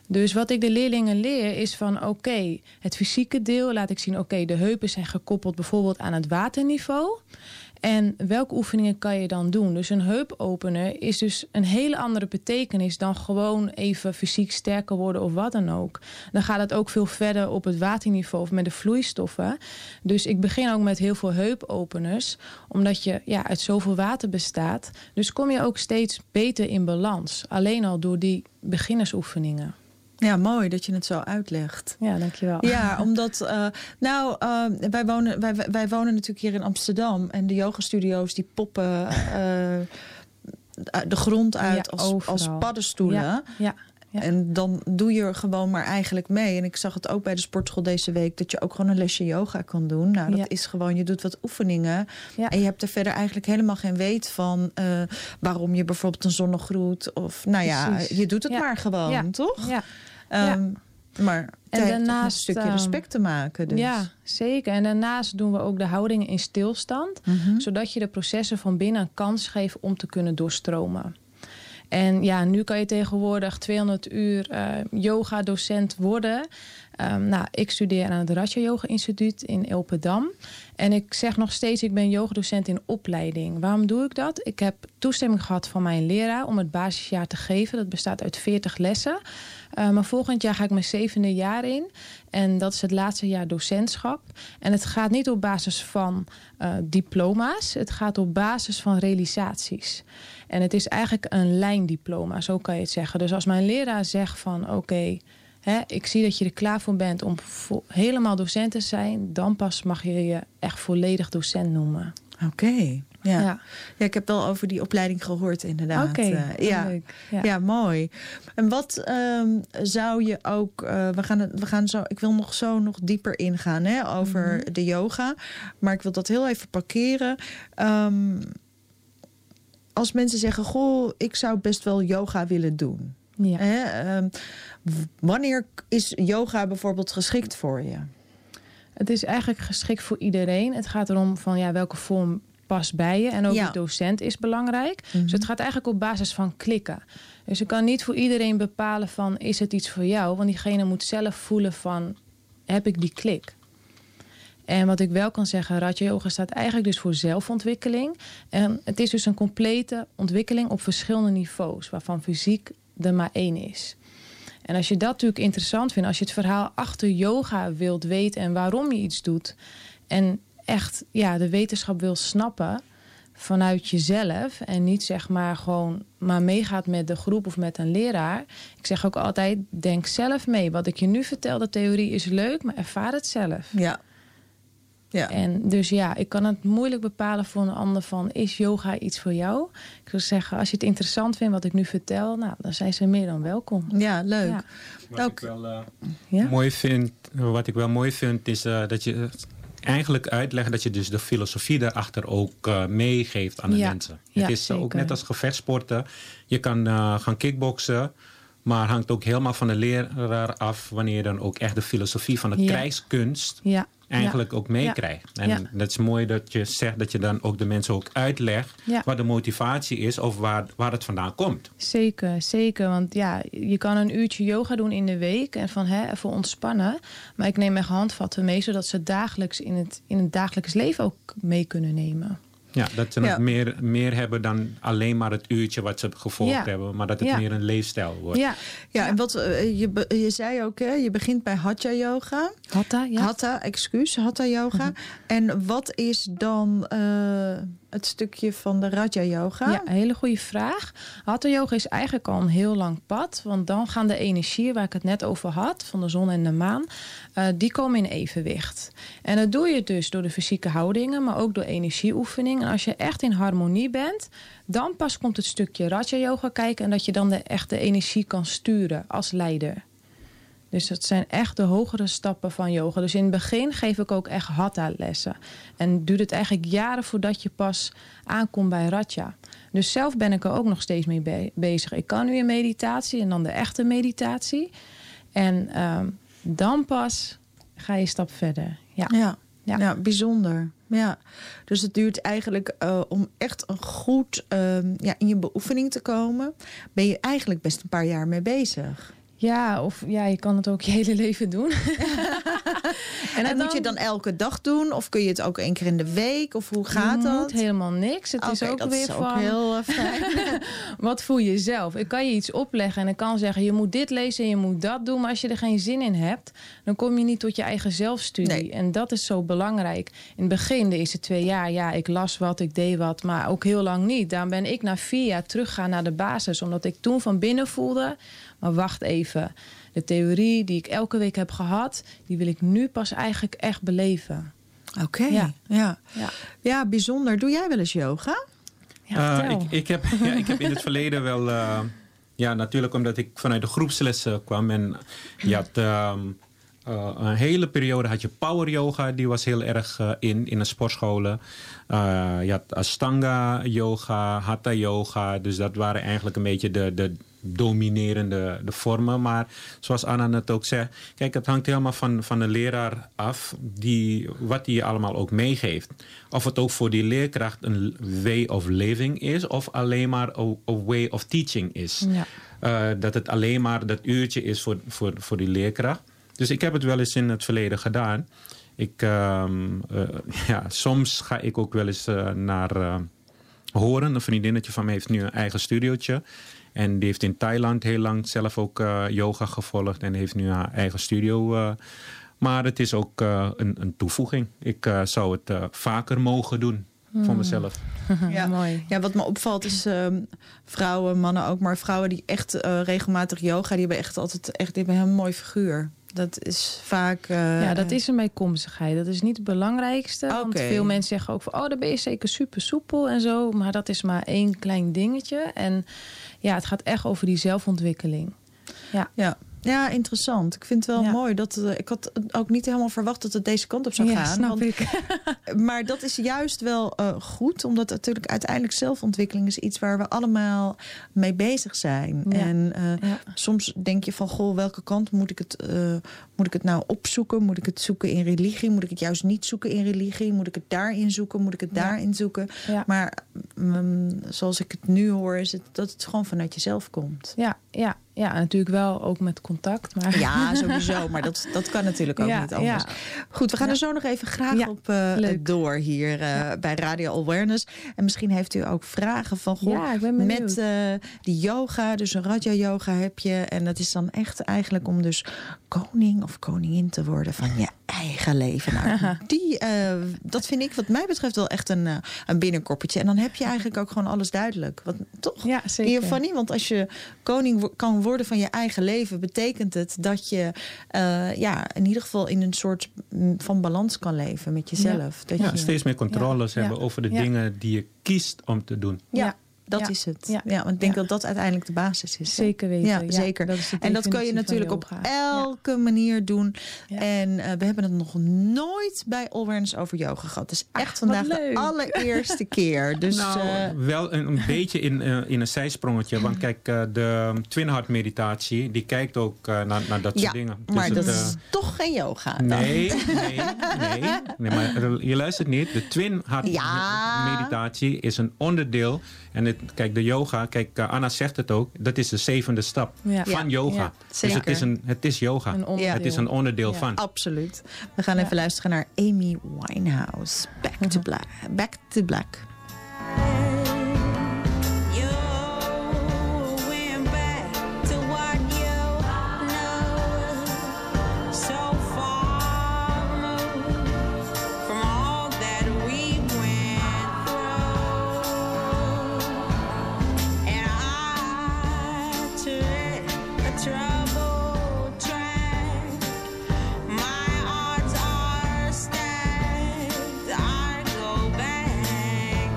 Dus wat ik de leerlingen leer is van oké, okay, het fysieke deel laat ik zien. Oké, okay, de heupen zijn gekoppeld bijvoorbeeld aan het waterniveau. En welke oefeningen kan je dan doen? Dus een heupopener is dus een hele andere betekenis dan gewoon even fysiek sterker worden of wat dan ook. Dan gaat het ook veel verder op het waterniveau of met de vloeistoffen. Dus ik begin ook met heel veel heupopeners, omdat je ja, uit zoveel water bestaat. Dus kom je ook steeds beter in balans. Alleen al door die beginnersoefeningen. Ja, mooi dat je het zo uitlegt. Ja, dankjewel. Ja, omdat, uh, nou, uh, wij, wonen, wij, wij wonen natuurlijk hier in Amsterdam. En de yogastudio's die poppen uh, de grond uit ja, als, als paddenstoelen. Ja, ja, ja. En dan doe je er gewoon maar eigenlijk mee. En ik zag het ook bij de sportschool deze week, dat je ook gewoon een lesje yoga kan doen. Nou, dat ja. is gewoon, je doet wat oefeningen. Ja. En je hebt er verder eigenlijk helemaal geen weet van uh, waarom je bijvoorbeeld een zonnegroet. Of nou ja, Precies. je doet het ja. maar gewoon, ja. toch? Ja. Um, ja. Maar en daarnaast een stukje respect te maken. Dus. Ja, zeker. En daarnaast doen we ook de houdingen in stilstand. Mm-hmm. Zodat je de processen van binnen een kans geeft om te kunnen doorstromen. En ja, nu kan je tegenwoordig tweehonderd uur uh, yoga-docent worden. Um, nou, ik studeer aan het Raja Yoga Instituut in Ilpendam. En ik zeg nog steeds, ik ben yogadocent in opleiding. Waarom doe ik dat? Ik heb toestemming gehad van mijn leraar om het basisjaar te geven. Dat bestaat uit veertig lessen. Uh, maar volgend jaar ga ik mijn zevende jaar in. En dat is het laatste jaar docentschap. En het gaat niet op basis van uh, diploma's. Het gaat op basis van realisaties. En het is eigenlijk een lijndiploma, zo kan je het zeggen. Dus als mijn leraar zegt van oké, okay, ik zie dat je er klaar voor bent om vo- helemaal docent te zijn, dan pas mag je je echt volledig docent noemen. Oké. Okay. Ja. Ja. ja, ik heb wel over die opleiding gehoord inderdaad. Oké, okay, uh, ja. leuk. Ja. ja, mooi. En wat um, zou je ook... Uh, we gaan het, we gaan zo, ik wil nog zo nog dieper ingaan hè, over mm-hmm. de yoga. Maar ik wil dat heel even parkeren. Um, als mensen zeggen, goh, ik zou best wel yoga willen doen. Ja. Hè? Um, wanneer is yoga bijvoorbeeld geschikt voor je? Het is eigenlijk geschikt voor iedereen. Het gaat erom van ja, welke vorm past bij je. En ook ja. de docent is belangrijk. Mm-hmm. Dus het gaat eigenlijk op basis van klikken. Dus je kan niet voor iedereen bepalen van is het iets voor jou? Want diegene moet zelf voelen van heb ik die klik? En wat ik wel kan zeggen, Raja Yoga staat eigenlijk dus voor zelfontwikkeling. En het is dus een complete ontwikkeling op verschillende niveaus, waarvan fysiek er maar één is. En als je dat natuurlijk interessant vindt, als je het verhaal achter yoga wilt weten en waarom je iets doet, en echt ja, de wetenschap wil snappen vanuit jezelf en niet zeg maar gewoon maar meegaat met de groep of met een leraar. Ik zeg ook altijd, denk zelf mee. Wat ik je nu vertel, de theorie is leuk, maar ervaar het zelf. Ja. Ja. En dus ja, ik kan het moeilijk bepalen voor een ander van, is yoga iets voor jou? Ik zou zeggen, als je het interessant vindt wat ik nu vertel, nou, dan zijn ze meer dan welkom. Ja, leuk. Ja. Wat, ook, ik wel, uh, ja? mooi vind, wat ik wel mooi vind, is uh, dat je eigenlijk uitlegt dat je dus de filosofie daarachter ook uh, meegeeft aan de ja. mensen. Ja, het is zeker. ook net als gevechtsporten. Je kan uh, gaan kickboksen, maar hangt ook helemaal van de leraar af wanneer je dan ook echt de filosofie van de ja. krijgskunst ja. eigenlijk ja. ook meekrijgt. Ja. En ja. dat is mooi dat je zegt dat je dan ook de mensen ook uitlegt ja. wat de motivatie is of waar, waar het vandaan komt. Zeker, zeker. Want ja, je kan een uurtje yoga doen in de week en van hè, even ontspannen. Maar ik neem mijn handvatten mee, zodat ze dagelijks in het, in het dagelijks leven ook mee kunnen nemen. Ja, dat ze ja. nog meer, meer hebben dan alleen maar het uurtje wat ze gevolgd ja. hebben. Maar dat het ja. meer een leefstijl wordt. Ja, ja, en wat uh, je, je zei ook, hè, je begint bij Hatha yoga. Hatha, ja. Hatha, excuus, Hatha yoga. Mm-hmm. En wat is dan uh, het stukje van de Raja yoga? Ja, een hele goede vraag. Hatha yoga is eigenlijk al een heel lang pad. Want dan gaan de energieën waar ik het net over had, van de zon en de maan, uh, die komen in evenwicht. En dat doe je dus door de fysieke houdingen, maar ook door energieoefeningen. En als je echt in harmonie bent, dan pas komt het stukje Raja yoga kijken en dat je dan de echte energie kan sturen als leider. Dus dat zijn echt de hogere stappen van yoga. Dus in het begin geef ik ook echt hatha lessen. En duurt het eigenlijk jaren voordat je pas aankomt bij Raja. Dus zelf ben ik er ook nog steeds mee be- bezig. Ik kan nu in meditatie en dan de echte meditatie. En um, dan pas ga je een stap verder. Ja, ja. ja. ja bijzonder. Ja, dus het duurt eigenlijk uh, om echt een goed uh, ja, in je beoefening te komen, ben je eigenlijk best een paar jaar mee bezig. Ja, of ja, je kan het ook je hele leven doen. en en moet je dan elke dag doen? Of kun je het ook één keer in de week? Of hoe gaat je dat? moet helemaal niks. Het okay, is ook dat weer is van... ook heel uh, fijn. Wat voel je zelf? Ik kan je iets opleggen en ik kan zeggen... je moet dit lezen en je moet dat doen. Maar als je er geen zin in hebt... dan kom je niet tot je eigen zelfstudie. Nee. En dat is zo belangrijk. In het begin, de eerste twee jaar... ja, ik las wat, ik deed wat. Maar ook heel lang niet. Daarom ben ik na vier jaar teruggegaan naar de basis. Omdat ik toen van binnen voelde... maar wacht even... de theorie die ik elke week heb gehad... die wil ik nu pas eigenlijk echt beleven. Oké, okay, ja. Ja. Ja. ja, bijzonder. Doe jij wel eens yoga? Ja, uh, ik, ik, heb, ja, ik heb in het verleden wel... Uh, ja, natuurlijk omdat ik vanuit de groepslessen kwam. En je had... Uh, Uh, een hele periode had je power yoga, die was heel erg uh, in, in de sportscholen. Uh, je had Ashtanga yoga, Hatha yoga. Dus dat waren eigenlijk een beetje de, de dominerende de vormen. Maar zoals Anna net ook zei, kijk, het hangt helemaal van, van de leraar af, die, wat hij je allemaal ook meegeeft. Of het ook voor die leerkracht een way of living is, of alleen maar een way of teaching is. Ja. Uh, dat het alleen maar dat uurtje is voor, voor, voor die leerkracht. Dus ik heb het wel eens in het verleden gedaan. Ik, uh, uh, ja, soms ga ik ook wel eens uh, naar uh, Horen. Een vriendinnetje van mij heeft nu een eigen studiootje. En die heeft in Thailand heel lang zelf ook uh, yoga gevolgd. En heeft nu haar eigen studio. Uh, maar het is ook uh, een, een toevoeging. Ik uh, zou het uh, vaker mogen doen. Hmm. Voor mezelf. Ja, mooi. Ja, wat me opvalt is uh, vrouwen, mannen ook. Maar vrouwen die echt uh, regelmatig yoga. Die hebben echt altijd echt, die hebben een mooi figuur. Dat is vaak... Uh, ja, dat is een bijkomstigheid. Dat is niet het belangrijkste. Okay. Want veel mensen zeggen ook van... oh, dan ben je zeker super soepel en zo. Maar dat is maar één klein dingetje. En ja, het gaat echt over die zelfontwikkeling. Ja, ja. Ja, interessant. Ik vind het wel ja. mooi. Dat, uh, ik had ook niet helemaal verwacht dat het deze kant op zou ja, gaan. Snap want, ik. Maar dat is juist wel uh, goed. Omdat natuurlijk uiteindelijk zelfontwikkeling is iets waar we allemaal mee bezig zijn. Ja. En uh, ja. soms denk je van, goh, welke kant moet ik het, uh, moet ik het nou opzoeken? Moet ik het zoeken in religie? Moet ik het juist niet zoeken in religie? Moet ik het daarin zoeken? Moet ik het ja. daarin zoeken? Ja. Maar um, zoals ik het nu hoor, is het dat het gewoon vanuit jezelf komt. Ja, ja. Ja, natuurlijk wel ook met contact. Maar... Ja, sowieso. Maar dat, dat kan natuurlijk ook ja, niet anders. Ja. Goed, we gaan ja. er zo nog even graag ja, op uh, door hier uh, ja. bij Radio Awareness. En misschien heeft u ook vragen van... Goh, ja, ik ben benieuwd. Met uh, die yoga, dus een Raja yoga heb je. En dat is dan echt eigenlijk om dus koning of koningin te worden van je eigen leven. Nou, die, uh, dat vind ik wat mij betreft wel echt een, uh, een binnenkoppertje. En dan heb je eigenlijk ook gewoon alles duidelijk. Wat, toch? Ja, zeker. Fanny? Want als je koning wo- kan worden van je eigen leven, betekent het dat je uh, ja, in ieder geval in een soort van balans kan leven met jezelf. Ja, dat ja je, steeds meer controles ja, hebben ja, over de ja. dingen die je kiest om te doen. Ja. ja. Dat ja. is het. Ja. Ja, want ik denk ja. dat dat uiteindelijk de basis is. Zeker weten. Ja, ja, zeker. Dat is en dat kun je natuurlijk op elke ja. manier doen. Ja. En uh, we hebben het nog nooit bij Awareness over yoga gehad. Het is echt Ach, vandaag de allereerste keer. Dus, nou, uh, wel een, een beetje in, uh, in een zijsprongetje. Want kijk, uh, de Twin Heart meditatie, die kijkt ook uh, naar, naar dat ja, soort dingen. Dus maar het, dat uh, is toch geen yoga? Dan. Nee, nee, nee, nee. Maar je luistert niet. De Twin Heart ja. meditatie is een onderdeel. En het, kijk, de yoga, kijk, uh, Anna zegt het ook, dat is de zevende stap ja. van ja. yoga. Ja, dus het is, een, het is yoga. Het is een onderdeel ja. van. Absoluut. We gaan ja. even luisteren naar Amy Winehouse. Back uh-huh. to Black. Back to Black. My odds are stacked. I go back.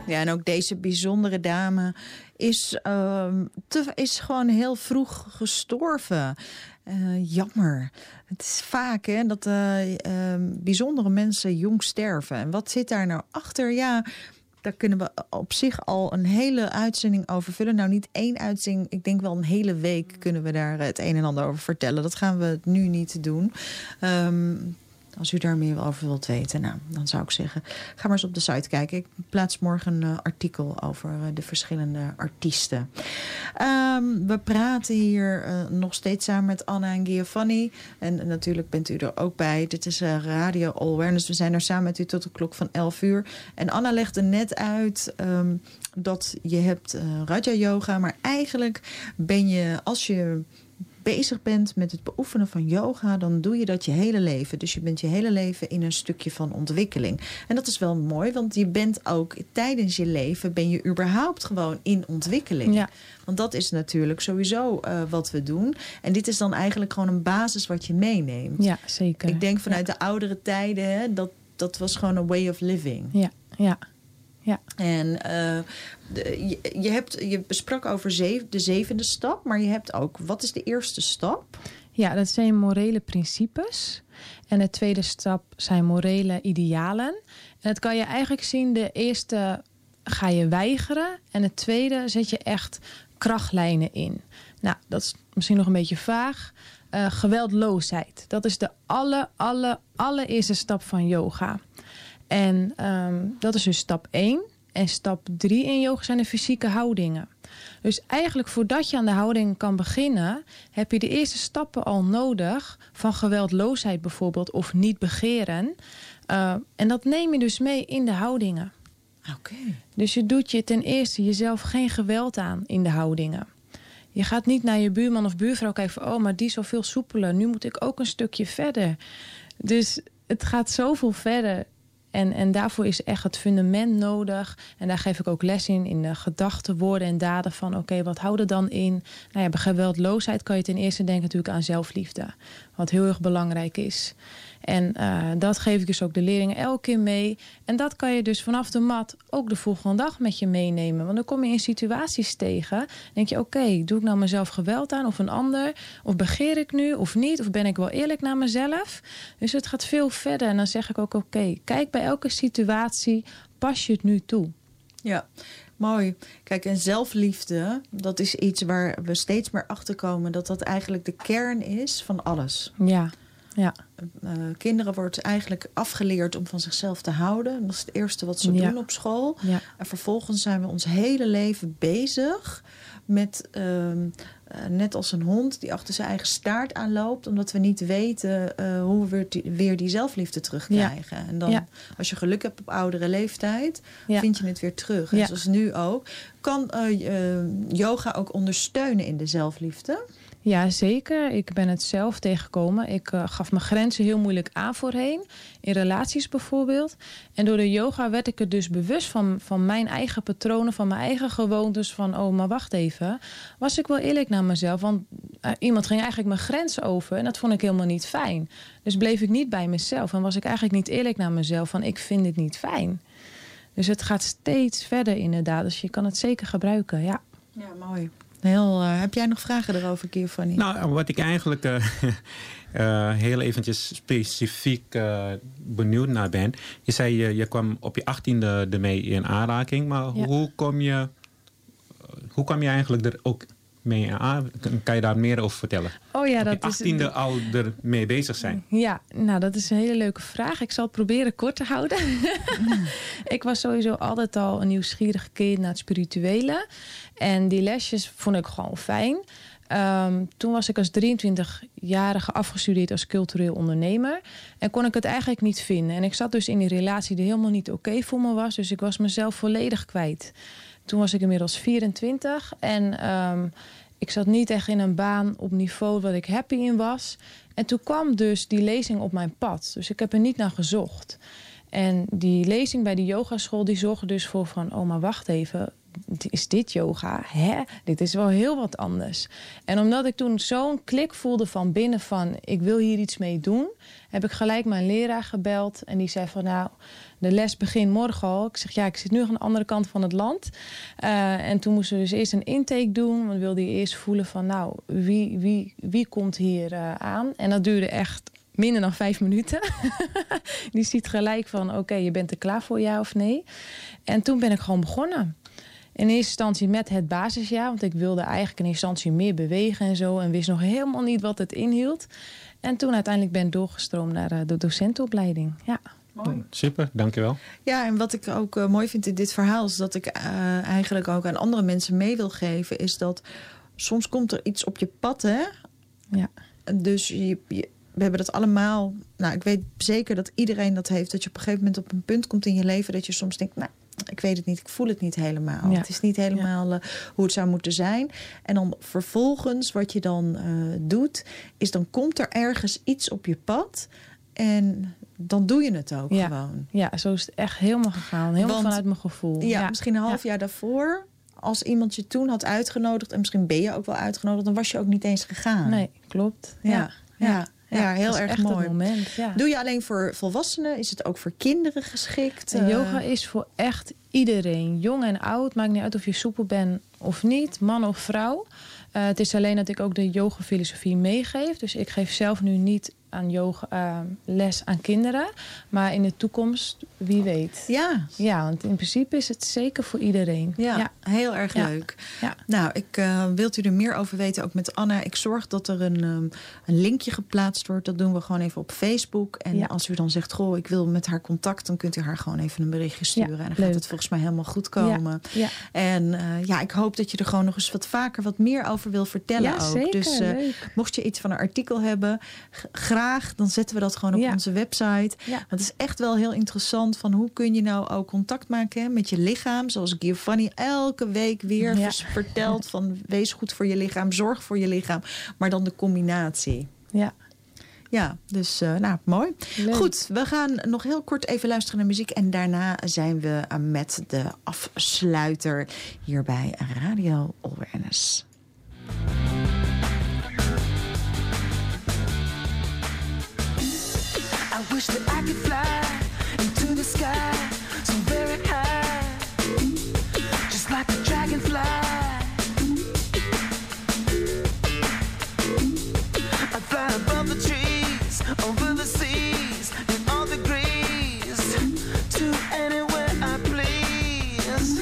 Ja, en ook deze bijzondere dame is, uh, te, is gewoon heel vroeg gestorven. Uh, jammer. Het is vaak hè, dat uh, uh, bijzondere mensen jong sterven. En wat zit daar nou achter? Ja, daar kunnen we op zich al een hele uitzending over vullen. Nou, niet één uitzending. Ik denk wel een hele week kunnen we daar het een en ander over vertellen. Dat gaan we nu niet doen. Um, Als u daar meer over wilt weten, nou, dan zou ik zeggen, ga maar eens op de site kijken. Ik plaats morgen een uh, artikel over uh, de verschillende artiesten. Um, we praten hier uh, nog steeds samen met Anna en Giovanni. En uh, natuurlijk bent u er ook bij. Dit is uh, Radio All Awareness. We zijn er samen met u tot de klok van elf uur. En Anna legde net uit um, dat je hebt uh, Raja Yoga. Maar eigenlijk ben je, als je bezig bent met het beoefenen van yoga, dan doe je dat je hele leven. Dus je bent je hele leven in een stukje van ontwikkeling. En dat is wel mooi, want je bent ook tijdens je leven, ben je überhaupt gewoon in ontwikkeling. Ja. Want dat is natuurlijk sowieso uh, wat we doen. En dit is dan eigenlijk gewoon een basis wat je meeneemt. Ja, zeker. Ik denk vanuit ja. de oudere tijden, hè, dat, dat was gewoon een way of living. Ja, ja. Ja. En uh, de, je, je, hebt, je besprak over zeven, de zevende stap, maar je hebt ook, wat is de eerste stap? Ja, dat zijn morele principes. En de tweede stap zijn morele idealen. En dat kan je eigenlijk zien, de eerste ga je weigeren en de tweede zet je echt krachtlijnen in. Nou, dat is misschien nog een beetje vaag. Uh, geweldloosheid, dat is de alle, alle, allereerste stap van yoga. En um, dat is dus stap één. En stap drie in yoga zijn de fysieke houdingen. Dus eigenlijk voordat je aan de houding kan beginnen, heb je de eerste stappen al nodig. Van geweldloosheid bijvoorbeeld, of niet begeren. Uh, en dat neem je dus mee in de houdingen. Oké. Okay. Dus je doet je ten eerste jezelf geen geweld aan in de houdingen. Je gaat niet naar je buurman of buurvrouw kijken van, oh, maar die is al veel soepeler. Nu moet ik ook een stukje verder. Dus het gaat zoveel verder. En, en daarvoor is echt het fundament nodig. En daar geef ik ook les in, in de gedachten, woorden en daden van, oké, okay, wat houdt er dan in? Nou ja, bij geweldloosheid kan je ten eerste denken natuurlijk aan zelfliefde. Wat heel erg belangrijk is. En uh, dat geef ik dus ook de leerlingen elke keer mee. En dat kan je dus vanaf de mat ook de volgende dag met je meenemen. Want dan kom je in situaties tegen. Dan denk je, oké, okay, doe ik nou mezelf geweld aan of een ander? Of begeer ik nu of niet? Of ben ik wel eerlijk naar mezelf? Dus het gaat veel verder. En dan zeg ik ook, oké, okay, kijk bij elke situatie, pas je het nu toe? Ja, mooi. Kijk, en zelfliefde, dat is iets waar we steeds meer achter komen, dat dat eigenlijk de kern is van alles. Ja. Ja. Uh, kinderen wordt eigenlijk afgeleerd om van zichzelf te houden. Dat is het eerste wat ze ja. doen op school. Ja. En vervolgens zijn we ons hele leven bezig met, uh, uh, net als een hond die achter zijn eigen staart aanloopt, omdat we niet weten uh, hoe we weer die, weer die zelfliefde terugkrijgen. Ja. En dan, ja. als je geluk hebt op oudere leeftijd, ja. vind je het weer terug. En ja. zoals nu ook. Kan uh, uh, yoga ook ondersteunen in de zelfliefde? Ja, zeker. Ik ben het zelf tegengekomen. Ik uh, gaf mijn grenzen heel moeilijk aan voorheen. In relaties bijvoorbeeld. En door de yoga werd ik er dus bewust van, van mijn eigen patronen, van mijn eigen gewoontes. Van, oh, maar wacht even. Was ik wel eerlijk naar mezelf? Want uh, iemand ging eigenlijk mijn grens over. En dat vond ik helemaal niet fijn. Dus bleef ik niet bij mezelf. En was ik eigenlijk niet eerlijk naar mezelf. Van, ik vind dit niet fijn. Dus het gaat steeds verder inderdaad. Dus je kan het zeker gebruiken, ja. Ja, mooi. Heel, uh, heb jij nog vragen erover, Giovanni? Nou, wat ik eigenlijk uh, uh, heel eventjes specifiek uh, benieuwd naar ben. Je zei, je, je kwam op je achttiende ermee in aanraking. Maar ja. hoe kom je, hoe kwam je eigenlijk er ook mee aan? Kan je daar meer over vertellen? Oh ja, op dat je achttiende is, al ermee bezig zijn. Ja, nou dat is een hele leuke vraag. Ik zal het proberen kort te houden. Ik was sowieso altijd al een nieuwsgierig kind naar het spirituele. En die lesjes vond ik gewoon fijn. Um, toen was ik als drieëntwintigjarige afgestudeerd als cultureel ondernemer. En kon ik het eigenlijk niet vinden. En ik zat dus in die relatie die helemaal niet oké okay voor me was. Dus ik was mezelf volledig kwijt. Toen was ik inmiddels vierentwintig. En um, ik zat niet echt in een baan op niveau waar ik happy in was. En toen kwam dus die lezing op mijn pad. Dus ik heb er niet naar gezocht. En die lezing bij die yogaschool, die zorgde dus voor van, oh maar wacht even. is dit yoga? Hè? Dit is wel heel wat anders. En omdat ik toen zo'n klik voelde van binnen van... ik wil hier iets mee doen... heb ik gelijk mijn leraar gebeld. En die zei van nou, de les begint morgen al. Ik zeg ja, ik zit nu aan de andere kant van het land. Uh, en toen moesten we dus eerst een intake doen. Want we wilden eerst voelen van nou, wie, wie, wie komt hier uh, aan? En dat duurde echt... minder dan vijf minuten. Die ziet gelijk van, oké, okay, je bent er klaar voor, ja of nee. En toen ben ik gewoon begonnen. In eerste instantie met het basisjaar. Want ik wilde eigenlijk in eerste instantie meer bewegen en zo. En wist nog helemaal niet wat het inhield. En toen uiteindelijk ben ik doorgestroomd naar uh, de docentenopleiding. Ja. Mooi. Super, dankjewel. Ja, en wat ik ook uh, mooi vind in dit verhaal... is dat ik uh, eigenlijk ook aan andere mensen mee wil geven... is dat soms komt er iets op je pad, hè? Ja. Dus je... je we hebben dat allemaal... Nou, ik weet zeker dat iedereen dat heeft. Dat je op een gegeven moment op een punt komt in je leven... dat je soms denkt, nou, ik weet het niet. Ik voel het niet helemaal. Ja. Het is niet helemaal uh, hoe het zou moeten zijn. En dan vervolgens, wat je dan uh, doet... is dan komt er ergens iets op je pad... en dan doe je het ook ja. gewoon. Ja, zo is het echt helemaal gegaan. Helemaal Want, vanuit mijn gevoel. Ja, Ja. misschien een half ja. jaar daarvoor... als iemand je toen had uitgenodigd... en misschien ben je ook wel uitgenodigd... dan was je ook niet eens gegaan. Nee, klopt. Ja, ja. ja. ja. Ja, ja, heel dat is erg echt mooi. Het moment, ja. Doe je alleen voor volwassenen? Is het ook voor kinderen geschikt? En yoga is voor echt iedereen. Jong en oud. Maakt niet uit of je soepel bent of niet. Man of vrouw. Uh, het is alleen dat ik ook de yoga-filosofie meegeef. Dus ik geef zelf nu niet aan yoga uh, les aan kinderen. Maar in de toekomst, wie weet. Ja. Ja, want in principe is het zeker voor iedereen. Ja, ja. heel erg ja. leuk. Ja. Nou, ik uh, wilt u er meer over weten, ook met Anna. Ik zorg dat er een, um, een linkje geplaatst wordt. Dat doen we gewoon even op Facebook. En ja. als u dan zegt, goh, ik wil met haar contact... dan kunt u haar gewoon even een berichtje sturen. Ja, en dan leuk. gaat het volgens mij helemaal goed komen. Ja. Ja. En uh, ja, ik hoop dat je er gewoon nog eens wat vaker... wat meer over wil vertellen Ja, ook. zeker, dus uh, mocht je iets van een artikel hebben... g- graag, dan zetten we dat gewoon op ja. onze website. Ja. Het is echt wel heel interessant van hoe kun je nou ook contact maken hè, met je lichaam. Zoals Giovanni elke week weer Ja. vertelt van wees goed voor je lichaam, zorg voor je lichaam. Maar dan de combinatie. Ja. Ja, dus uh, nou, mooi. Leuk. Goed, we gaan nog heel kort even luisteren naar muziek. En daarna zijn we uh, met de afsluiter hier bij Radio Awareness. I wish that I could fly into the sky so very high, just like a dragonfly. I fly above the trees, over the seas, in all degrees, to anywhere I please.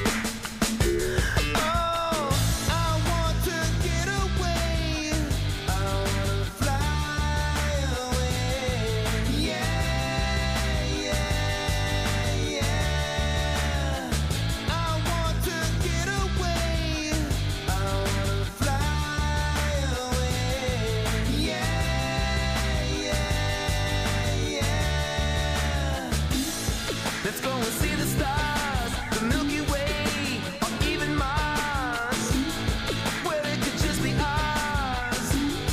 Oh, I want to get away. I wanna fly away. Yeah, yeah, yeah. I want to get away. I wanna fly away. Yeah, yeah, yeah. Let's go and see the stars, the Milky Way, or even Mars, where it could just be ours.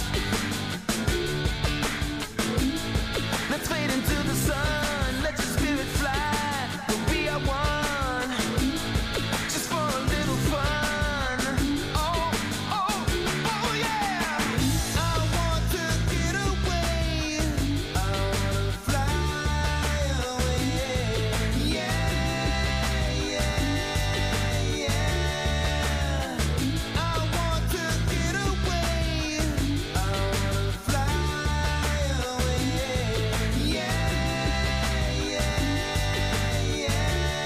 Let's fade into the sun, let your spirit fly, we'll be our one, just for a little fun. Oh, oh, oh yeah! I want to get away, I wanna fly away. Yeah, yeah, yeah. I want to get away, I wanna fly away. Yeah, yeah, yeah.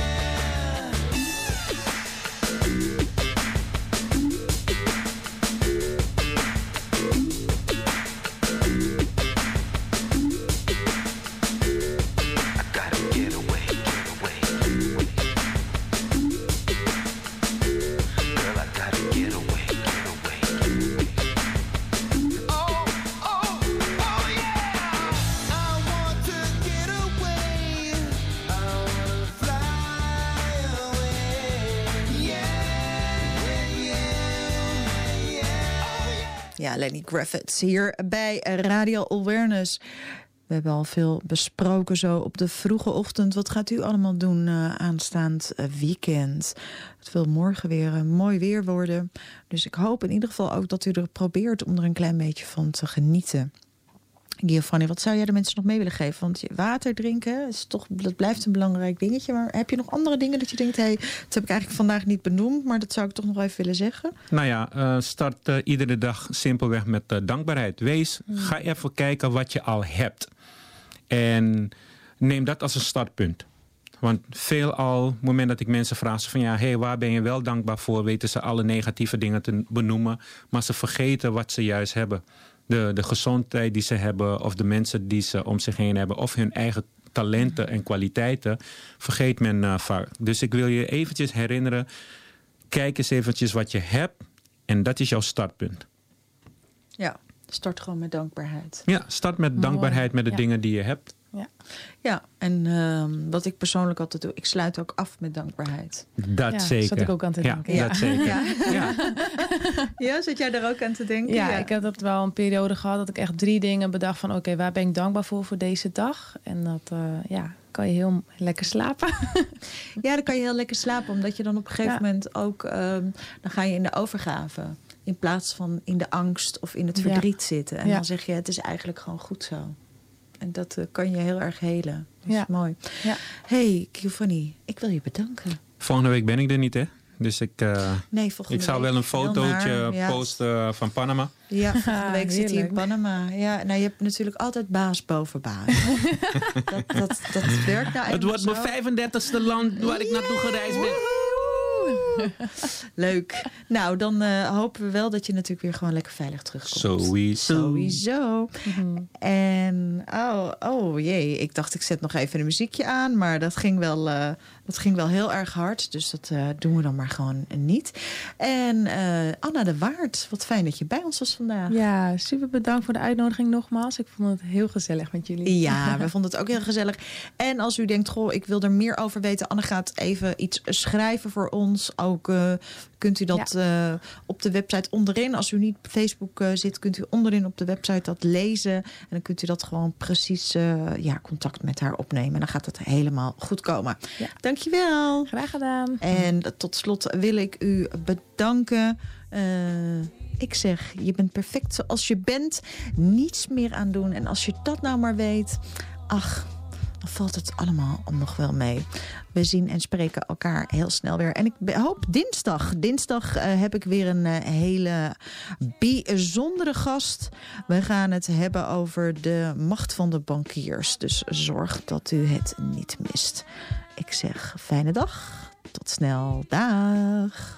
I gotta get away, get away, get away. Girl, I gotta get away, get away, get away. Oh, oh, oh yeah! I want to get away. I wanna fly away. Yeah, yeah, yeah. Ja, Lenny Kravitz hier bij Radio Awareness. We hebben al veel besproken zo op de vroege ochtend. Wat gaat u allemaal doen uh, aanstaand uh, weekend? Het wil morgen weer uh, mooi weer worden. Dus ik hoop in ieder geval ook dat u er probeert om er een klein beetje van te genieten. Giovanni, wat zou jij de mensen nog mee willen geven? Want water drinken, is toch, dat blijft een belangrijk dingetje. Maar heb je nog andere dingen dat je denkt... Hey, dat heb ik eigenlijk vandaag niet benoemd, maar dat zou ik toch nog even willen zeggen? Nou ja, uh, start uh, iedere dag simpelweg met uh, dankbaarheid. Wees, mm. ga even kijken wat je al hebt. En neem dat als een startpunt. Want veelal, op het moment dat ik mensen vraag van ja, hey, waar ben je wel dankbaar voor, weten ze alle negatieve dingen te benoemen. Maar ze vergeten wat ze juist hebben. De, de gezondheid die ze hebben, of de mensen die ze om zich heen hebben, of hun eigen talenten en kwaliteiten, vergeet men uh, vaak. Dus ik wil je eventjes herinneren, kijk eens eventjes wat je hebt en dat is jouw startpunt. Ja, start gewoon met dankbaarheid. Ja, start met Mooi. dankbaarheid met de Ja. dingen die je hebt. Ja, ja en uh, wat ik persoonlijk altijd doe, ik sluit ook af met dankbaarheid. Dat Ja, zeker. zat ik ook aan te Ja, denken. Ja, dat zeker. Ja. Ja. Ja, zit jij daar ook aan te denken? Ja, ik heb dat wel een periode gehad dat ik echt drie dingen bedacht van oké, okay, waar ben ik dankbaar voor voor deze dag? En dat uh, ja, kan je heel lekker slapen. Ja, dan kan je heel lekker slapen, omdat je dan op een gegeven Ja. moment ook, um, dan ga je in de overgave. In plaats van in de angst of in het Ja. verdriet zitten. En Ja. dan zeg je, het is eigenlijk gewoon goed zo. En dat uh, kan je heel erg helen. Dat Ja. is mooi. Ja. Hey, Giovanni, ik wil je bedanken. Volgende week ben ik er niet, hè? Dus ik, uh, Nee, volgende ik zou week. wel een Heel fotootje naar, ja. posten van Panama. Ja, volgende week zit hij in heerlijk. Panama. Ja, nou, je hebt natuurlijk altijd baas boven baas. dat, dat, dat werkt nou Het eenmaal wordt mijn zo. vijfendertigste land waar ik naartoe gereisd ben. Leuk. Nou, dan uh, hopen we wel dat je natuurlijk weer gewoon lekker veilig terugkomt. Sowieso. Sowieso. Mm-hmm. En, oh, oh jee, ik dacht ik zet nog even een muziekje aan, maar dat ging wel, uh, dat ging wel heel erg hard. Dus dat uh, doen we dan maar gewoon niet. En uh, Anna de Waard, wat fijn dat je bij ons was vandaag. Ja, super bedankt voor de uitnodiging nogmaals. Ik vond het heel gezellig met jullie. Ja, we vonden het ook heel gezellig. En als u denkt, goh, ik wil er meer over weten. Anne gaat even iets schrijven voor ons. Ook uh, kunt u dat ja. uh, op de website onderin. Als u niet op Facebook uh, zit, kunt u onderin op de website dat lezen. En dan kunt u dat gewoon precies uh, ja, contact met haar opnemen. En dan gaat het helemaal goed komen. Ja. Dankjewel. Graag gedaan. En tot slot wil ik u bedanken. Uh, ik zeg, je bent perfect zoals je bent. Niets meer aan doen. En als je dat nou maar weet, ach, dan valt het allemaal nog wel mee. We zien en spreken elkaar heel snel weer. En ik hoop dinsdag. Dinsdag uh, heb ik weer een uh, hele bijzondere gast. We gaan het hebben over de macht van de bankiers. Dus zorg dat u het niet mist. Ik zeg fijne dag. Tot snel. Dag.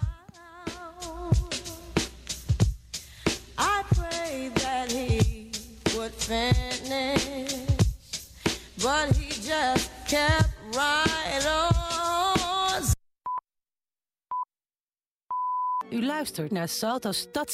I pray that he would finish, but he just kept right on. U luistert naar Salto Stads